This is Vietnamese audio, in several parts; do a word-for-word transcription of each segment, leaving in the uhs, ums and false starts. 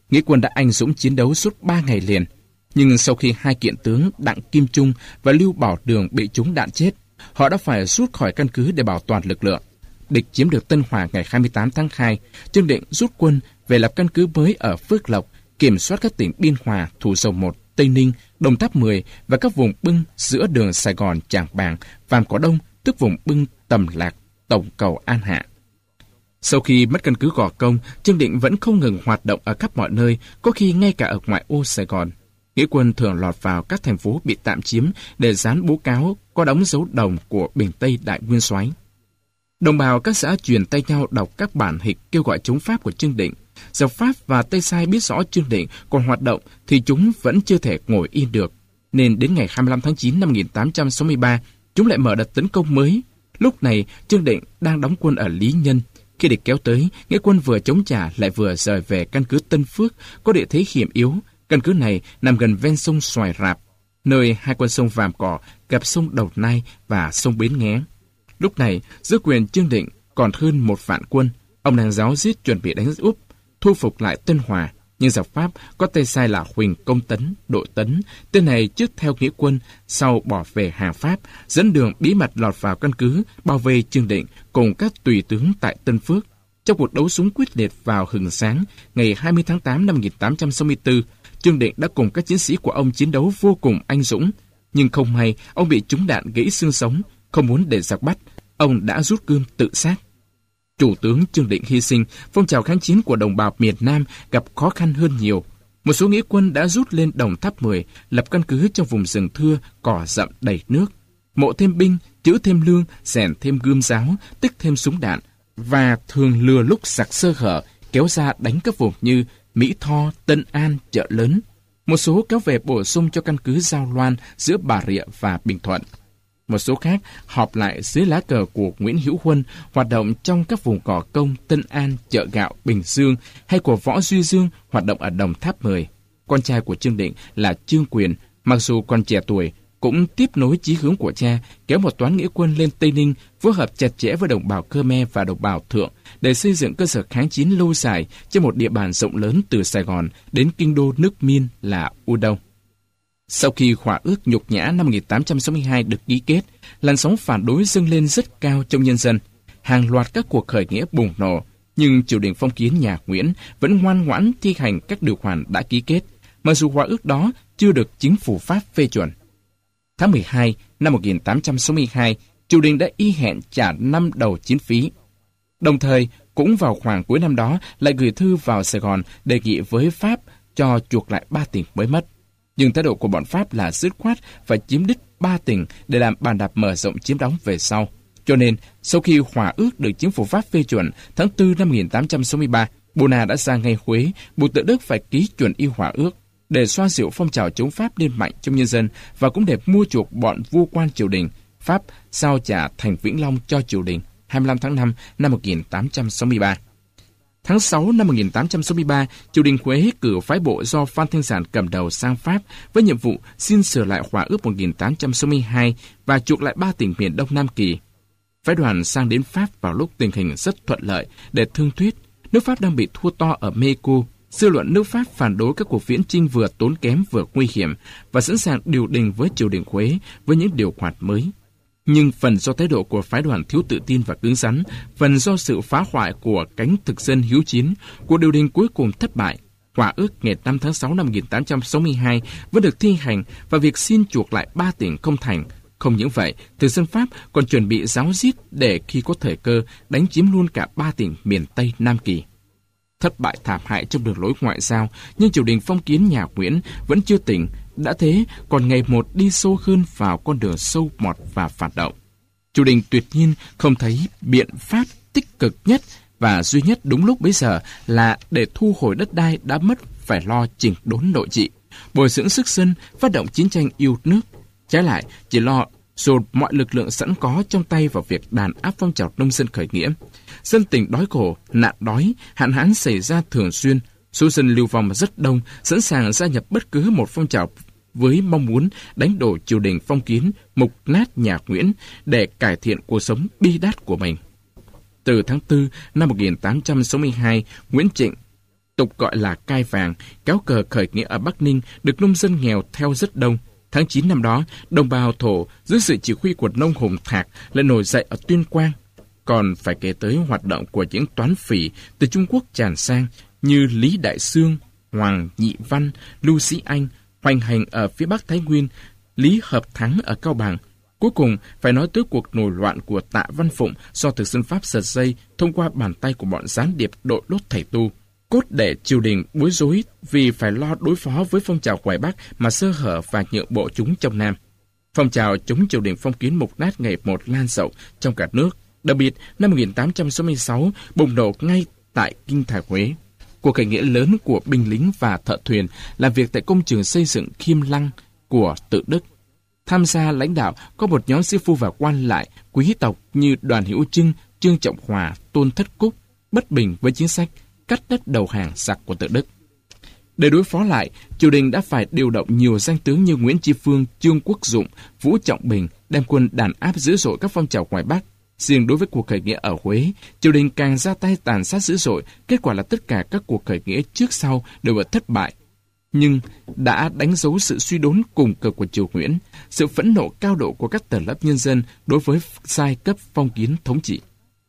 Nghĩa quân đã anh dũng chiến đấu suốt ba ngày liền. Nhưng sau khi hai kiện tướng Đặng Kim Trung và Lưu Bảo Đường bị trúng đạn chết, họ đã phải rút khỏi căn cứ để bảo toàn lực lượng. Địch chiếm được Tân Hòa ngày hai mươi tám tháng hai, Trương Định rút quân về lập căn cứ mới ở Phước Lộc, kiểm soát các tỉnh Biên Hòa, Thủ Dầu Một, Tây Ninh, Đồng Tháp mười và các vùng bưng giữa đường Sài Gòn, Trảng Bàng, Vàm Cỏ Đông, tức vùng bưng Tầm Lạc, Tổng Cầu, An Hạ. Sau khi mất căn cứ Gò Công, Trương Định vẫn không ngừng hoạt động ở khắp mọi nơi, có khi ngay cả ở ngoại ô Sài Gòn. Nghĩa quân thường lọt vào các thành phố bị tạm chiếm để dán bố cáo có đóng dấu đồng của Bình Tây Đại Nguyên Soái. Đồng bào các xã truyền tay nhau đọc các bản hịch kêu gọi chống Pháp của Trương Định. Giặc Pháp và Tây Sai biết rõ Trương Định còn hoạt động thì chúng vẫn chưa thể ngồi yên được, nên đến ngày hai mươi lăm tháng chín năm một nghìn tám trăm sáu mươi ba, chúng lại mở đợt tấn công mới. Lúc này, Trương Định đang đóng quân ở Lý Nhân. Khi địch kéo tới, Nghĩa quân vừa chống trả lại vừa rời về căn cứ Tân Phước, có địa thế hiểm yếu. Căn cứ này nằm gần ven sông Xoài Rạp, nơi hai con sông Vàm Cỏ gặp sông Đầu Nai và sông Bến Nghé. Lúc này, dưới quyền Trương Định còn hơn một vạn quân. Ông đang ráo riết chuẩn bị đánh úp, thu phục lại Tân Hòa. Nhưng giặc Pháp có tay sai là Huỳnh Công Tấn, Đội Tấn. Tên này trước theo Nghĩa quân, sau bỏ về hàng Pháp, dẫn đường bí mật lọt vào căn cứ, bao vây Trương Định cùng các tùy tướng tại Tân Phước. Trong cuộc đấu súng quyết liệt vào hừng sáng, ngày hai mươi tháng tám năm một nghìn tám trăm sáu mươi tư, Trương Định đã cùng các chiến sĩ của ông chiến đấu vô cùng anh dũng. Nhưng không may, ông bị trúng đạn gãy xương sống. Không muốn để giặc bắt, ông đã rút gươm tự sát. Chủ tướng Trương Định hy sinh, phong trào kháng chiến của đồng bào miền Nam gặp khó khăn hơn nhiều. Một số nghĩa quân đã rút lên Đồng Tháp mười, lập căn cứ trong vùng rừng thưa, cỏ rậm đầy nước. Mộ thêm binh, chữ thêm lương, rèn thêm gươm giáo, tích thêm súng đạn, và thường lừa lúc giặc sơ hở, kéo ra đánh các vùng như Mỹ Tho, Tân An, Chợ Lớn. Một số kéo về bổ sung cho căn cứ Giao Loan giữa Bà Rịa và Bình Thuận. Một số khác họp lại dưới lá cờ của Nguyễn Hữu Huân, hoạt động trong các vùng Gò Công, Tân An, Chợ Gạo, Bình Dương, hay của Võ Duy Dương hoạt động ở Đồng Tháp mười. Con trai của Trương Định là Trương Quyền, mặc dù còn trẻ tuổi, cũng tiếp nối chí hướng của cha, kéo một toán nghĩa quân lên Tây Ninh, phối hợp chặt chẽ với đồng bào Khmer và đồng bào Thượng để xây dựng cơ sở kháng chiến lâu dài trên một địa bàn rộng lớn từ Sài Gòn đến kinh đô nước Miên là U Đông. Sau khi Hòa ước Nhục Nhã năm một nghìn tám trăm sáu mươi hai được ký kết, làn sóng phản đối dâng lên rất cao trong nhân dân. Hàng loạt các cuộc khởi nghĩa bùng nổ, nhưng triều đình phong kiến nhà Nguyễn vẫn ngoan ngoãn thi hành các điều khoản đã ký kết, mặc dù hòa ước đó chưa được chính phủ Pháp phê chuẩn. Tháng mười hai năm một nghìn tám trăm sáu mươi hai, triều đình đã y hẹn trả năm đầu chiến phí. Đồng thời, cũng vào khoảng cuối năm đó lại gửi thư vào Sài Gòn đề nghị với Pháp cho chuộc lại ba tỉnh mới mất. Nhưng thái độ của bọn Pháp là dứt khoát phải chiếm đích ba tỉnh để làm bàn đạp mở rộng chiếm đóng về sau. Cho nên, sau khi hòa ước được chính phủ Pháp phê chuẩn tháng tư năm một nghìn tám trăm sáu mươi ba, Buna đã ra ngay Huế, buộc tự Đức phải ký chuẩn y hòa ước để xoa dịu phong trào chống Pháp lên mạnh trong nhân dân và cũng để mua chuộc bọn vua quan triều đình. Pháp giao trả thành Vĩnh Long cho triều đình hai mươi lăm tháng năm năm một nghìn tám trăm sáu mươi ba. Tháng sáu năm một nghìn tám trăm sáu mươi ba, triều đình Huế cử phái bộ do Phan Thanh Giản cầm đầu sang Pháp với nhiệm vụ xin sửa lại hòa ước một nghìn tám trăm sáu mươi hai và chuộc lại ba tỉnh miền Đông Nam Kỳ. Phái đoàn sang đến Pháp vào lúc tình hình rất thuận lợi để thương thuyết. Nước Pháp đang bị thua to ở Mexico. Dư luận nước Pháp phản đối các cuộc viễn chinh vừa tốn kém vừa nguy hiểm và sẵn sàng điều đình với triều đình Huế với những điều khoản mới. Nhưng phần do thái độ của phái đoàn thiếu tự tin và cứng rắn, phần do sự phá hoại của cánh thực dân hiếu chiến, cuộc điều đình cuối cùng thất bại. Hòa ước ngày năm tháng sáu năm một nghìn tám trăm sáu mươi hai vẫn được thi hành và việc xin chuộc lại ba tỉnh không thành. Không những vậy, thực dân Pháp còn chuẩn bị ráo riết để khi có thời cơ đánh chiếm luôn cả ba tỉnh miền Tây Nam Kỳ. Thất bại thảm hại trong đường lối ngoại giao, nhưng triều đình phong kiến nhà Nguyễn vẫn chưa tỉnh, đã thế còn ngày một đi sâu hơn vào con đường sâu mọt và phản động. Triều đình tuyệt nhiên không thấy biện pháp tích cực nhất và duy nhất đúng lúc bấy giờ là để thu hồi đất đai đã mất phải lo chỉnh đốn nội trị, bồi dưỡng sức dân, phát động chiến tranh yêu nước. Trái lại, chỉ lo dồn mọi lực lượng sẵn có trong tay vào việc đàn áp phong trào nông dân khởi nghĩa. Dân tình đói khổ, nạn đói, hạn hán xảy ra thường xuyên, số dân lưu vong rất đông, sẵn sàng gia nhập bất cứ một phong trào với mong muốn đánh đổ triều đình phong kiến, mục nát nhà Nguyễn để cải thiện cuộc sống bi đát của mình. Từ tháng tư năm một nghìn tám trăm sáu mươi hai, Nguyễn Trịnh tục gọi là cai vàng, kéo cờ khởi nghĩa ở Bắc Ninh, được nông dân nghèo theo rất đông. Tháng chín năm đó, đồng bào Thổ dưới sự chỉ huy của nông Hùng Thạc lại nổi dậy ở Tuyên Quang. Còn phải kể tới hoạt động của những toán phỉ từ Trung Quốc tràn sang như Lý Đại Xương, Hoàng Nhị Văn, Lưu Sĩ Anh, hoành hành ở phía Bắc Thái Nguyên, Lý Hợp Thắng ở Cao Bằng. Cuối cùng, phải nói tới cuộc nổi loạn của Tạ Văn Phụng do thực dân Pháp giật dây thông qua bàn tay của bọn gián điệp đội lốt thầy tu. Cốt để triều đình bối rối vì phải lo đối phó với phong trào ngoài Bắc mà sơ hở và nhượng bộ chúng trong Nam. Phong trào chống triều đình phong kiến mục nát ngày một lan rộng trong cả nước. Đặc biệt, năm một nghìn tám trăm sáu mươi sáu bùng nổ ngay tại Kinh Thành Huế. Cuộc khởi nghĩa lớn của binh lính và thợ thuyền làm việc tại công trường xây dựng Khiêm Lăng của Tự Đức. Tham gia lãnh đạo có một nhóm sĩ phu và quan lại quý tộc như Đoàn Hữu Trưng, Trương Trọng Hòa, Tôn Thất Cúc, bất bình với chính sách cắt đất đầu hàng giặc của Tự Đức. Để đối phó lại, triều đình đã phải điều động nhiều danh tướng như Nguyễn Tri Phương, Trương Quốc Dụng, Vũ Trọng Bình đem quân đàn áp dữ dội các phong trào ngoài Bắc. Riêng đối với cuộc khởi nghĩa ở Huế, triều đình càng ra tay tàn sát dữ dội, kết quả là tất cả các cuộc khởi nghĩa trước sau đều bị thất bại. Nhưng đã đánh dấu sự suy đốn cùng cực của triều Nguyễn, sự phẫn nộ cao độ của các tầng lớp nhân dân đối với giai cấp phong kiến thống trị.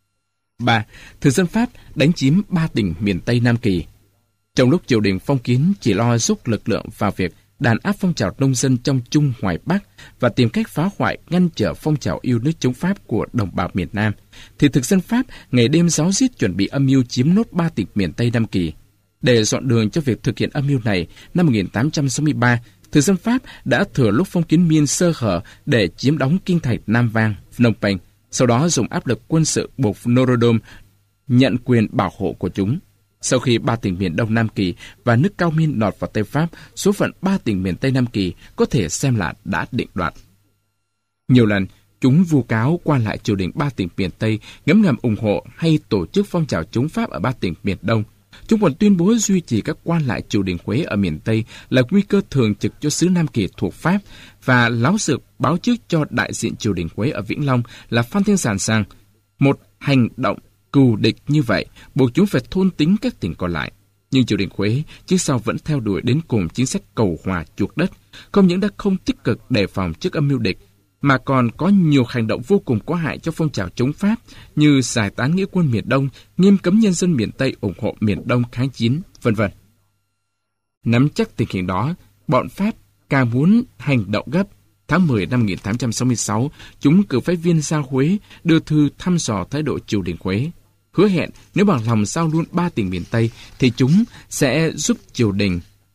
ba. Thực dân Pháp đánh chiếm ba tỉnh miền Tây Nam Kỳ. Trong lúc triều đình phong kiến chỉ lo giúp lực lượng vào việc đàn áp phong trào nông dân trong Trung Hoài Bắc và tìm cách phá hoại ngăn trở phong trào yêu nước chống Pháp của đồng bào miền Nam, thì thực dân Pháp ngày đêm ráo riết chuẩn bị âm mưu chiếm nốt ba tỉnh miền Tây Nam Kỳ. Để dọn đường cho việc thực hiện âm mưu này, năm một nghìn tám trăm sáu mươi ba, thực dân Pháp đã thừa lúc phong kiến Miên sơ hở để chiếm đóng kinh thành Nam Vang, Phnom Penh, sau đó dùng áp lực quân sự buộc Norodom nhận quyền bảo hộ của chúng. Sau khi ba tỉnh miền Đông Nam Kỳ và nước Cao Miên lọt vào tay Pháp, số phận ba tỉnh miền Tây Nam Kỳ có thể xem là đã định đoạt. Nhiều lần, chúng vu cáo quan lại triều đình ba tỉnh miền Tây ngấm ngầm ủng hộ hay tổ chức phong trào chống Pháp ở ba tỉnh miền Đông. Chúng còn tuyên bố duy trì các quan lại triều đình Huế ở miền Tây là nguy cơ thường trực cho xứ Nam Kỳ thuộc Pháp và láo xược báo trước cho đại diện triều đình Huế ở Vĩnh Long là Phan Thanh Giản rằng một hành động cừu địch như vậy buộc chúng phải thôn tính các tỉnh còn lại. Nhưng triều đình Huế trước sau vẫn theo đuổi đến cùng chính sách cầu hòa chuộc đất, không những đã không tích cực đề phòng trước âm mưu địch, mà còn có nhiều hành động vô cùng có hại cho phong trào chống Pháp như giải tán nghĩa quân miền Đông, nghiêm cấm nhân dân miền Tây ủng hộ miền Đông kháng chiến, vân vân. Nắm chắc tình hình đó, bọn Pháp càng muốn hành động gấp. Tháng mười năm một nghìn tám trăm sáu mươi sáu, chúng cử phái viên ra Huế đưa thư thăm dò thái độ triều đình Huế, hứa hẹn nếu bằng lòng giao luôn ba tỉnh miền Tây thì chúng sẽ giúp triều đình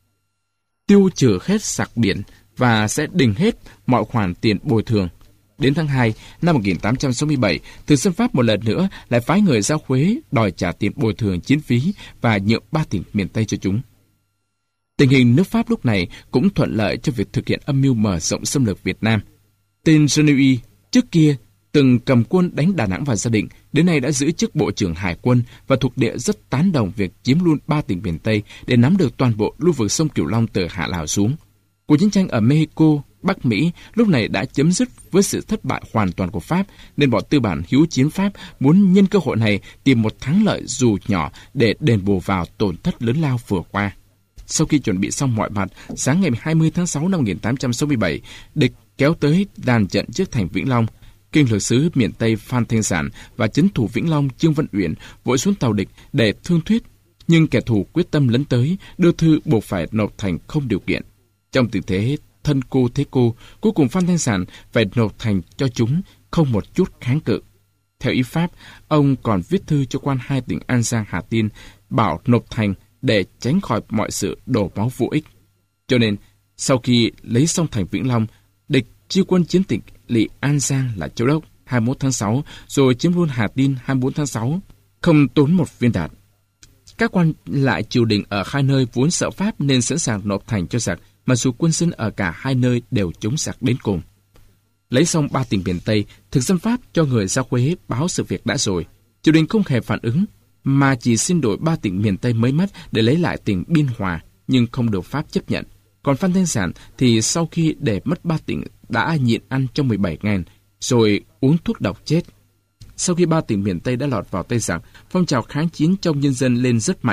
tiêu trừ hết giặc biển và sẽ đình hết mọi khoản tiền bồi thường. Đến tháng hai năm một nghìn tám trăm sáu mươi bảy, thực dân Pháp một lần nữa lại phái người ra Huế đòi trả tiền bồi thường chiến phí và nhượng ba tỉnh miền Tây cho chúng. Tình hình nước Pháp lúc này cũng thuận lợi cho việc thực hiện âm mưu mở rộng xâm lược Việt Nam. Tên Genouilly trước kia từng cầm quân đánh Đà Nẵng và Gia Định, đến nay đã giữ chức Bộ trưởng Hải quân và thuộc địa rất tán đồng việc chiếm luôn ba tỉnh miền Tây để nắm được toàn bộ lưu vực sông Cửu Long từ Hạ Lào xuống. Cuộc chiến tranh ở Mexico, Bắc Mỹ lúc này đã chấm dứt với sự thất bại hoàn toàn của Pháp, nên bọn tư bản hiếu chiến Pháp muốn nhân cơ hội này tìm một thắng lợi dù nhỏ để đền bù vào tổn thất lớn lao vừa qua. Sau khi chuẩn bị xong mọi mặt, sáng ngày hai mươi tháng sáu năm một nghìn tám trăm sáu mươi bảy, địch kéo tới đàn trận trước thành Vĩnh Long. Kinh lược sứ miền Tây Phan Thanh Giản và trấn thủ Vĩnh Long Trương Văn Uyển vội xuống tàu địch để thương thuyết, nhưng kẻ thù quyết tâm lấn tới, đưa thư buộc phải nộp thành không điều kiện. Trong tình thế thân cô thế cô, cuối cùng Phan Thanh Giản phải nộp thành cho chúng, không một chút kháng cự. Theo ý Pháp, ông còn viết thư cho quan hai tỉnh An Giang, Hà Tiên, bảo nộp thành để tránh khỏi mọi sự đổ máu vô ích. Cho nên, sau khi lấy xong thành Vĩnh Long, địch chia quân chiến tỉnh lỵ An Giang là Châu Đốc hai mươi mốt tháng sáu, rồi chiếm luôn Hà Tiên hai mươi tư tháng sáu, không tốn một viên đạn. Các quan lại triều đình ở hai nơi vốn sợ Pháp nên sẵn sàng nộp thành cho giặc, mà dù quân dân ở cả hai nơi đều chống giặc đến cùng. Lấy xong ba tỉnh miền Tây, thực dân Pháp cho người ra Huế báo sự việc đã rồi. Triều đình không hề phản ứng, mà chỉ xin đổi ba tỉnh miền Tây mới mất để lấy lại tỉnh Biên Hòa, nhưng không được Pháp chấp nhận. Còn Phan Thanh Giản thì sau khi để mất ba tỉnh đã nhịn ăn trong mười bảy ngày, rồi uống thuốc độc chết. Sau khi ba tỉnh miền Tây đã lọt vào tay giặc, phong trào kháng chiến trong nhân dân lên rất mạnh.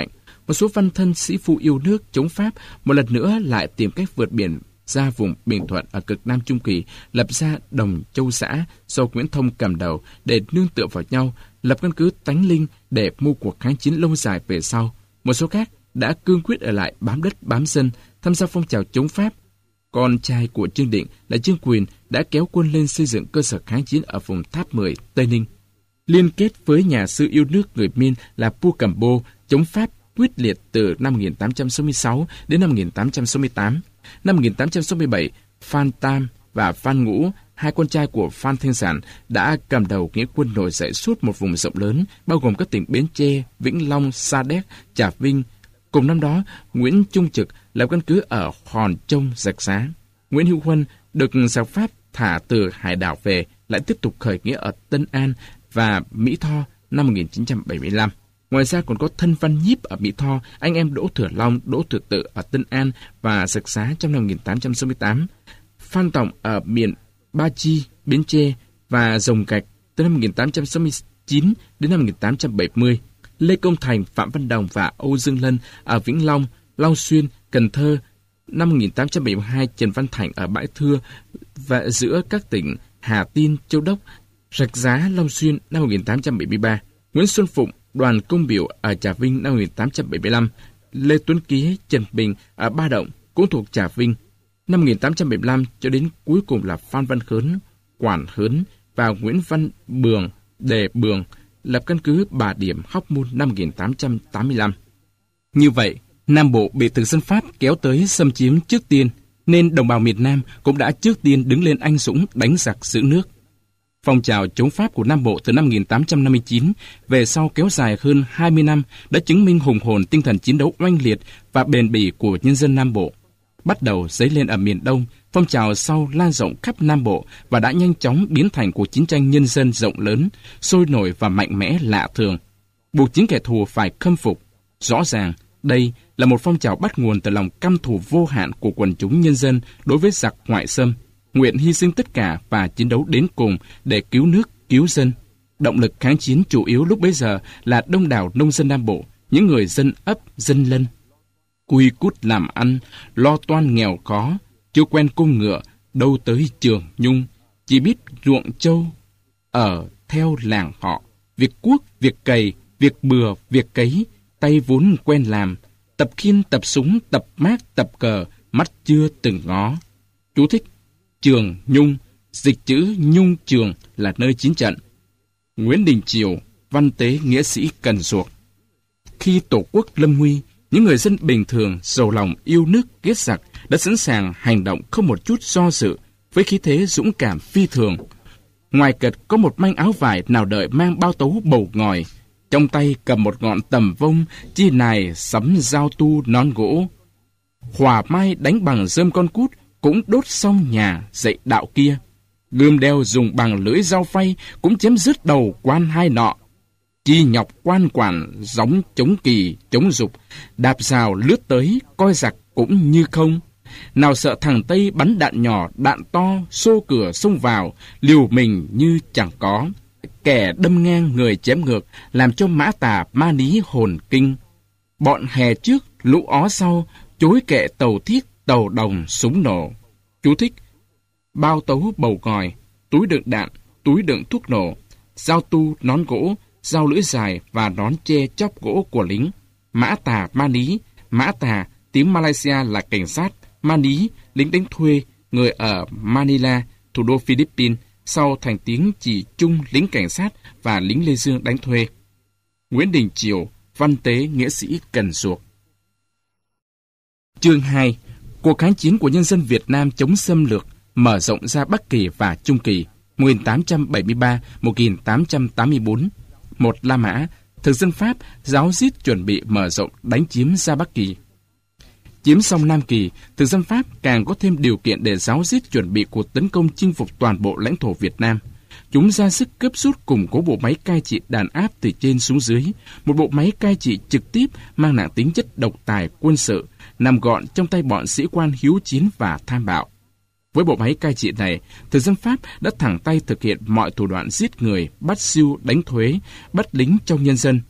một số văn thân sĩ phu yêu nước chống Pháp một lần nữa lại tìm cách vượt biển ra vùng Bình Thuận ở cực Nam Trung Kỳ, lập ra Đồng Châu Xã do Nguyễn Thông cầm đầu để nương tựa vào nhau, lập căn cứ Tánh Linh để mưu cuộc kháng chiến lâu dài về sau. Một số khác đã cương quyết ở lại bám đất bám dân, tham gia phong trào chống Pháp. Con trai của Trương Định là Trương Quyền đã kéo quân lên xây dựng cơ sở kháng chiến ở vùng Tháp Mười, Tây Ninh. Liên kết với nhà sư yêu nước người Min là Pu Cẩm Bô chống Pháp quyết liệt từ năm một nghìn tám trăm sáu mươi sáu đến năm một nghìn tám trăm sáu mươi tám. Năm một nghìn tám trăm sáu mươi bảy, Phan Tam và Phan Ngũ, hai con trai của Phan Thanh Sản, đã cầm đầu nghĩa quân nổi dậy suốt một vùng rộng lớn, bao gồm các tỉnh Bến Tre, Vĩnh Long, Sa Đéc, Trà Vinh. Cùng năm đó, Nguyễn Trung Trực lập căn cứ ở Hòn Trông, Rạch Giá. Nguyễn Hữu Huân được giặc Pháp thả từ hải đảo về, lại tiếp tục khởi nghĩa ở Tân An và Mỹ Tho năm một nghìn chín trăm bảy mươi lăm. Ngoài ra còn có Thân Văn Nhíp ở Mỹ Tho, anh em Đỗ Thừa Long, Đỗ Thừa Tự ở Tân An và Rạch Giá trong năm một nghìn tám trăm sáu mươi tám. Phan Tổng ở miền Ba Chi, Bến Tre và Rồng Gạch từ năm một nghìn tám trăm sáu mươi chín đến năm một nghìn tám trăm bảy mươi. Lê Công Thành, Phạm Văn Đồng và Âu Dương Lân ở Vĩnh Long, Long Xuyên, Cần Thơ. Năm một nghìn tám trăm bảy mươi hai, Trần Văn Thành ở Bãi Thưa và giữa các tỉnh Hà Tin, Châu Đốc, Rạch Giá, Long Xuyên năm một nghìn tám trăm bảy mươi ba. Nguyễn Xuân Phụng, Đoàn Công Biểu ở Trà Vinh năm một nghìn tám trăm bảy mươi lăm. Lê Tuấn Ký, Trần Bình ở Ba Động cũng thuộc Trà Vinh. Năm một nghìn tám trăm bảy mươi lăm cho đến cuối cùng là Phan Văn Khớn, Quản Hớn và Nguyễn Văn Bường, Đề Bường lập căn cứ Bà Điểm, Hóc Môn năm một nghìn tám trăm tám mươi lăm. Như vậy, Nam Bộ bị thực dân Pháp kéo tới xâm chiếm trước tiên, nên đồng bào miền Nam cũng đã trước tiên đứng lên anh dũng đánh giặc giữ nước. Phong trào chống Pháp của Nam Bộ từ năm một nghìn tám trăm năm mươi chín về sau kéo dài hơn hai mươi năm đã chứng minh hùng hồn tinh thần chiến đấu oanh liệt và bền bỉ của nhân dân Nam Bộ. Bắt đầu dấy lên ở miền Đông, phong trào sau lan rộng khắp Nam Bộ và đã nhanh chóng biến thành cuộc chiến tranh nhân dân rộng lớn, sôi nổi và mạnh mẽ lạ thường, buộc chính kẻ thù phải khâm phục. Rõ ràng, đây là một phong trào bắt nguồn từ lòng căm thù vô hạn của quần chúng nhân dân đối với giặc ngoại xâm, nguyện hy sinh tất cả và chiến đấu đến cùng để cứu nước, cứu dân. Động lực kháng chiến chủ yếu lúc bấy giờ là đông đảo nông dân Nam Bộ, những người dân ấp, dân lân. Cui cút làm ăn, lo toan nghèo khó, chưa quen cung ngựa, đâu tới trường nhung, chỉ biết ruộng trâu, ở theo làng họ, việc cuốc, việc cày, việc bừa, việc cấy, tay vốn quen làm, tập khiên, tập súng, tập mác, tập cờ, mắt chưa từng ngó. Chú thích: Trường Nhung, dịch chữ Nhung Trường là nơi chiến trận. Nguyễn Đình Chiểu, văn tế nghĩa sĩ Cần Duộc. Khi Tổ quốc lâm nguy, những người dân bình thường, giàu lòng yêu nước ghét giặc đã sẵn sàng hành động không một chút do dự, với khí thế dũng cảm phi thường. Ngoài cật có một manh áo vải nào đợi mang bao tấu bầu ngòi, trong tay cầm một ngọn tầm vông, chi nài sắm dao tu nón gỗ. Hỏa mai đánh bằng rơm con cút, cũng đốt xong nhà dạy đạo kia. Gươm đeo dùng bằng lưỡi dao phay, cũng chém dứt đầu quan hai nọ. Chi nhọc quan quản gióng chống kỳ chống dục, đạp rào lướt tới coi giặc cũng như không. Nào sợ thằng Tây bắn đạn nhỏ đạn to xô cửa xông vào, liều mình như chẳng có. Kẻ đâm ngang người chém ngược, làm cho Mã Tà ma ní hồn kinh. Bọn hè trước lũ ó sau, chối kệ tàu thiết tàu đồng súng nổ. Chú thích: bao tấu bầu ngòi, túi đựng đạn, túi đựng thuốc nổ, dao tu nón gỗ, dao lưỡi dài và nón che chóp gỗ của lính. Mã Tà ma ní, Mã Tà tiếng Malaysia là cảnh sát, ma ní lính đánh thuê, người ở Manila, thủ đô Philippines, sau thành tiếng chỉ chung lính cảnh sát và lính Lê Dương đánh thuê. Nguyễn Đình Chiểu, văn tế nghĩa sĩ Cần Duộc. Chương hai. Cuộc kháng chiến của nhân dân Việt Nam chống xâm lược mở rộng ra Bắc Kỳ và Trung Kỳ một nghìn tám trăm bảy mươi ba đến một nghìn tám trăm tám mươi tư. Một La Mã, thực dân Pháp ráo riết chuẩn bị mở rộng đánh chiếm ra Bắc Kỳ. Chiếm xong Nam Kỳ, thực dân Pháp càng có thêm điều kiện để ráo riết chuẩn bị cuộc tấn công chinh phục toàn bộ lãnh thổ Việt Nam. Chúng ra sức cấp rút củng cố bộ máy cai trị đàn áp từ trên xuống dưới, một bộ máy cai trị trực tiếp mang nặng tính chất độc tài quân sự, nằm gọn trong tay bọn sĩ quan hiếu chiến và tham bạo. Với bộ máy cai trị này, thực dân Pháp đã thẳng tay thực hiện mọi thủ đoạn giết người, bắt sưu, đánh thuế, bắt lính trong nhân dân.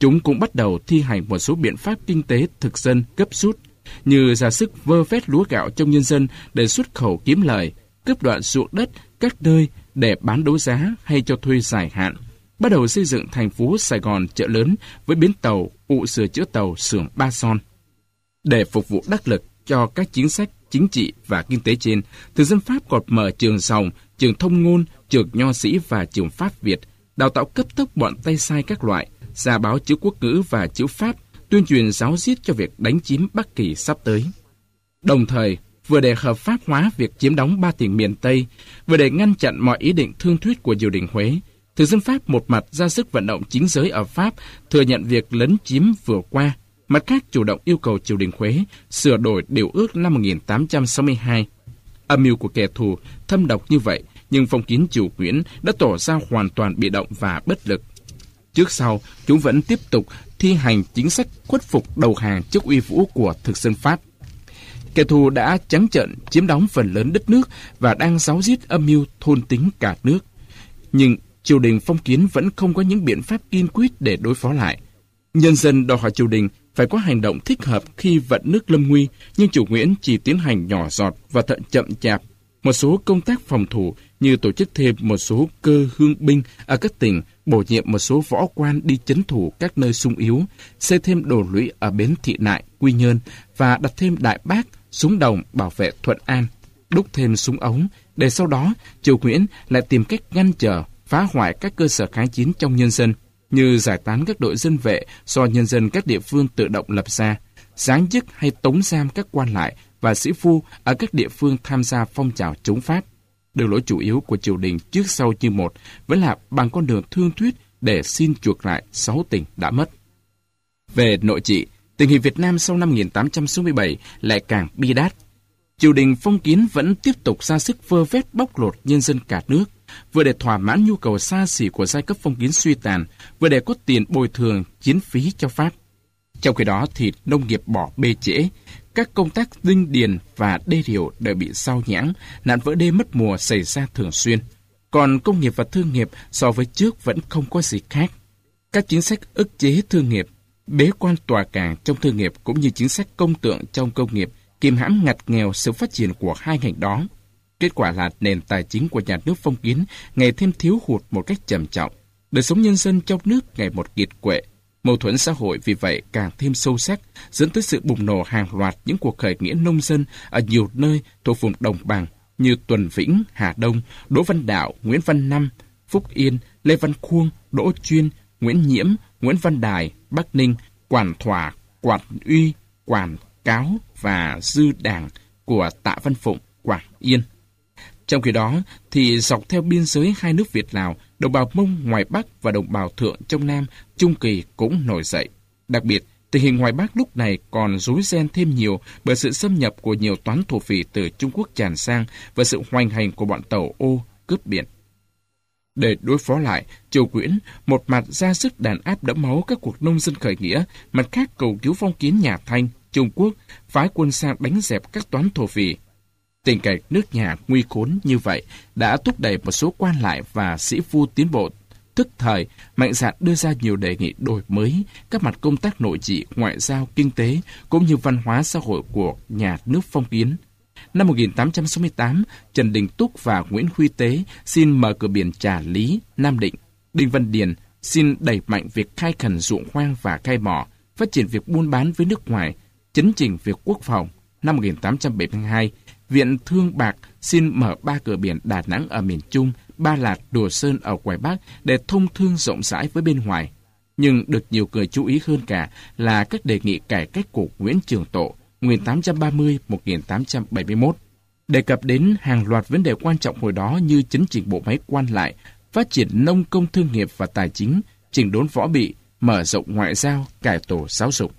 Chúng cũng bắt đầu thi hành một số biện pháp kinh tế thực dân gấp rút, như ra sức vơ vét lúa gạo trong nhân dân để xuất khẩu kiếm lời, cướp đoạt ruộng đất các nơi để bán đấu giá hay cho thuê dài hạn, bắt đầu xây dựng thành phố Sài Gòn chợ lớn với bến tàu, ụ sửa chữa tàu, xưởng ba son. Để phục vụ đắc lực cho các chính sách chính trị và kinh tế trên, thực dân Pháp còn mở trường Sòng, trường Thông Ngôn, trường Nho Sĩ và trường Pháp Việt, đào tạo cấp tốc bọn tay sai các loại, ra báo chữ quốc ngữ và chữ Pháp, tuyên truyền giáo diết cho việc đánh chiếm Bắc Kỳ sắp tới. Đồng thời, vừa để hợp pháp hóa việc chiếm đóng ba tỉnh miền Tây, vừa để ngăn chặn mọi ý định thương thuyết của triều đình Huế, thực dân Pháp một mặt ra sức vận động chính giới ở Pháp thừa nhận việc lấn chiếm vừa qua, mặt khác chủ động yêu cầu triều đình Huế sửa đổi điều ước năm một nghìn tám trăm sáu mươi hai. Âm mưu của kẻ thù thâm độc như vậy, nhưng phong kiến Triều Nguyễn đã tỏ ra hoàn toàn bị động và bất lực. Trước sau, chúng vẫn tiếp tục thi hành chính sách khuất phục đầu hàng trước uy vũ của thực dân Pháp. Kẻ thù đã trắng trợn chiếm đóng phần lớn đất nước và đang giáo diết âm mưu thôn tính cả nước. Nhưng triều đình phong kiến vẫn không có những biện pháp kiên quyết để đối phó lại. Nhân dân đòi hỏi triều đình phải có hành động thích hợp khi vận nước lâm nguy, nhưng chủ Nguyễn chỉ tiến hành nhỏ giọt và thận chậm chạp. Một số công tác phòng thủ như tổ chức thêm một số cơ hương binh ở các tỉnh, bổ nhiệm một số võ quan đi trấn thủ các nơi sung yếu, xây thêm đồn lũy ở bến Thị Nại, Quy Nhơn và đặt thêm đại bác, súng đồng bảo vệ Thuận An, đúc thêm súng ống, để sau đó triều Nguyễn lại tìm cách ngăn trở, phá hoại các cơ sở kháng chiến trong nhân dân, như giải tán các đội dân vệ do nhân dân các địa phương tự động lập ra, giáng chức hay tống giam các quan lại và sĩ phu ở các địa phương tham gia phong trào chống Pháp. Đường lối chủ yếu của triều đình trước sau như một vẫn là bằng con đường thương thuyết để xin chuộc lại sáu tỉnh đã mất. Về nội trị, tình hình Việt Nam sau năm một nghìn tám trăm sáu mươi bảy lại càng bi đát. Triều đình phong kiến vẫn tiếp tục ra sức vơ vét bóc lột nhân dân cả nước, vừa để thỏa mãn nhu cầu xa xỉ của giai cấp phong kiến suy tàn, vừa để có tiền bồi thường chiến phí cho Pháp. Trong khi đó thì nông nghiệp bỏ bê trễ, các công tác dinh điền và đê điều đều bị sao nhãng, nạn vỡ đê mất mùa xảy ra thường xuyên. Còn công nghiệp và thương nghiệp so với trước vẫn không có gì khác. Các chính sách ức chế thương nghiệp, bế quan tòa cảng trong thương nghiệp cũng như chính sách công tượng trong công nghiệp kìm hãm ngặt nghèo sự phát triển của hai ngành đó. Kết quả là nền tài chính của nhà nước phong kiến ngày thêm thiếu hụt một cách trầm trọng. Đời sống nhân dân trong nước ngày một kiệt quệ. Mâu thuẫn xã hội vì vậy càng thêm sâu sắc, dẫn tới sự bùng nổ hàng loạt những cuộc khởi nghĩa nông dân ở nhiều nơi thuộc vùng đồng bằng như Tuần Vĩnh, Hà Đông, Đỗ Văn Đạo, Nguyễn Văn Năm, Phúc Yên, Lê Văn Khuông, Đỗ Chuyên, Nguyễn Nhiễm, Nguyễn Văn Đài, Bắc Ninh, Quản Thỏa, Quản Uy, Quản Cáo và Dư Đảng của Tạ Văn Phụng, Quảng Yên. Trong khi đó, thì dọc theo biên giới hai nước Việt-Lào, đồng bào Mông ngoài Bắc và đồng bào Thượng trong Nam, Trung Kỳ cũng nổi dậy. Đặc biệt, tình hình ngoài Bắc lúc này còn rối ren thêm nhiều bởi sự xâm nhập của nhiều toán thổ phỉ từ Trung Quốc tràn sang và sự hoành hành của bọn tàu ô cướp biển. Để đối phó lại, triều Nguyễn một mặt ra sức đàn áp đẫm máu các cuộc nông dân khởi nghĩa, mặt khác cầu cứu phong kiến nhà Thanh, Trung Quốc phái quân sang đánh dẹp các toán thổ phỉ. Tình cảnh nước nhà nguy khốn như vậy đã thúc đẩy một số quan lại và sĩ phu tiến bộ tức thời mạnh dạn đưa ra nhiều đề nghị đổi mới các mặt công tác nội trị, ngoại giao, kinh tế cũng như văn hóa xã hội của nhà nước phong kiến. Năm một nghìn tám trăm sáu mươi tám, Trần Đình Túc và Nguyễn Huy Tế xin mở cửa biển Trà Lý, Nam Định. Đinh Văn Điền xin đẩy mạnh việc khai khẩn ruộng hoang và khai mỏ, phát triển việc buôn bán với nước ngoài, chấn chỉnh việc quốc phòng. Năm một nghìn tám trăm bảy mươi hai, Viện Thương Bạc xin mở ba cửa biển Đà Nẵng ở miền Trung, Ba Lạt, Đồ Sơn ở ngoài Bắc để thông thương rộng rãi với bên ngoài. Nhưng được nhiều người chú ý hơn cả là các đề nghị cải cách của Nguyễn Trường Tộ một nghìn tám trăm ba mươi đến một nghìn tám trăm bảy mươi mốt, đề cập đến hàng loạt vấn đề quan trọng hồi đó như chấn chỉnh bộ máy quan lại, phát triển nông công thương nghiệp và tài chính, chỉnh đốn võ bị, mở rộng ngoại giao, cải tổ giáo dục.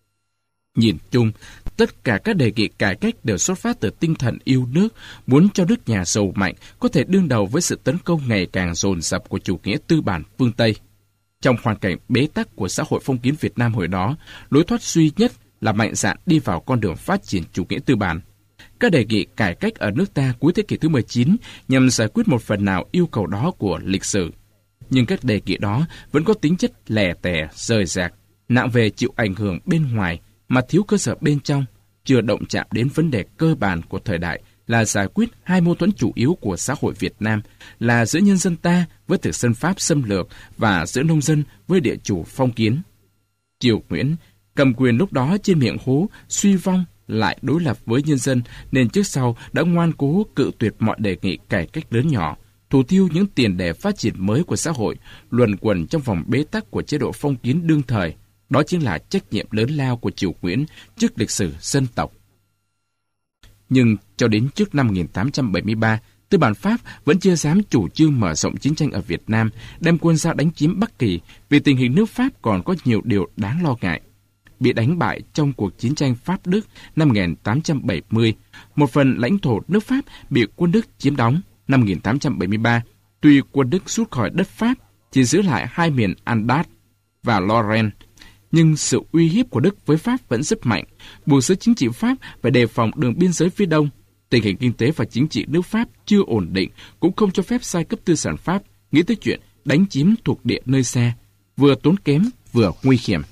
Nhìn chung, tất cả các đề nghị cải cách đều xuất phát từ tinh thần yêu nước, muốn cho nước nhà giàu mạnh có thể đương đầu với sự tấn công ngày càng dồn dập của chủ nghĩa tư bản phương Tây. Trong hoàn cảnh bế tắc của xã hội phong kiến Việt Nam hồi đó, lối thoát duy nhất là mạnh dạn đi vào con đường phát triển chủ nghĩa tư bản. Các đề nghị cải cách ở nước ta cuối thế kỷ thứ mười chín nhằm giải quyết một phần nào yêu cầu đó của lịch sử. Nhưng các đề nghị đó vẫn có tính chất lẻ tẻ, rời rạc, nặng về chịu ảnh hưởng bên ngoài mà thiếu cơ sở bên trong, chưa động chạm đến vấn đề cơ bản của thời đại là giải quyết hai mâu thuẫn chủ yếu của xã hội Việt Nam là giữa nhân dân ta với thực dân Pháp xâm lược và giữa nông dân với địa chủ phong kiến. Triều Nguyễn cầm quyền lúc đó trên miệng hố, suy vong lại đối lập với nhân dân nên trước sau đã ngoan cố cự tuyệt mọi đề nghị cải cách lớn nhỏ, thủ tiêu những tiền đề phát triển mới của xã hội, luẩn quẩn trong vòng bế tắc của chế độ phong kiến đương thời. Đó chính là trách nhiệm lớn lao của Triều Nguyễn trước lịch sử dân tộc. Nhưng cho đến trước năm một nghìn tám trăm bảy mươi ba, tư bản Pháp vẫn chưa dám chủ trương mở rộng chiến tranh ở Việt Nam, đem quân ra đánh chiếm Bắc Kỳ vì tình hình nước Pháp còn có nhiều điều đáng lo ngại. Bị đánh bại trong cuộc chiến tranh Pháp-Đức năm một nghìn tám trăm bảy mươi, một phần lãnh thổ nước Pháp bị quân Đức chiếm đóng. Năm một nghìn tám trăm bảy mươi ba, tuy quân Đức rút khỏi đất Pháp, chỉ giữ lại hai miền Alsace và Lorraine, nhưng sự uy hiếp của Đức với Pháp vẫn rất mạnh, buộc giới chính trị Pháp phải đề phòng đường biên giới phía đông. Tình hình kinh tế và chính trị nước Pháp chưa ổn định, cũng không cho phép giai cấp tư sản Pháp nghĩ tới chuyện đánh chiếm thuộc địa nơi xa, vừa tốn kém vừa nguy hiểm.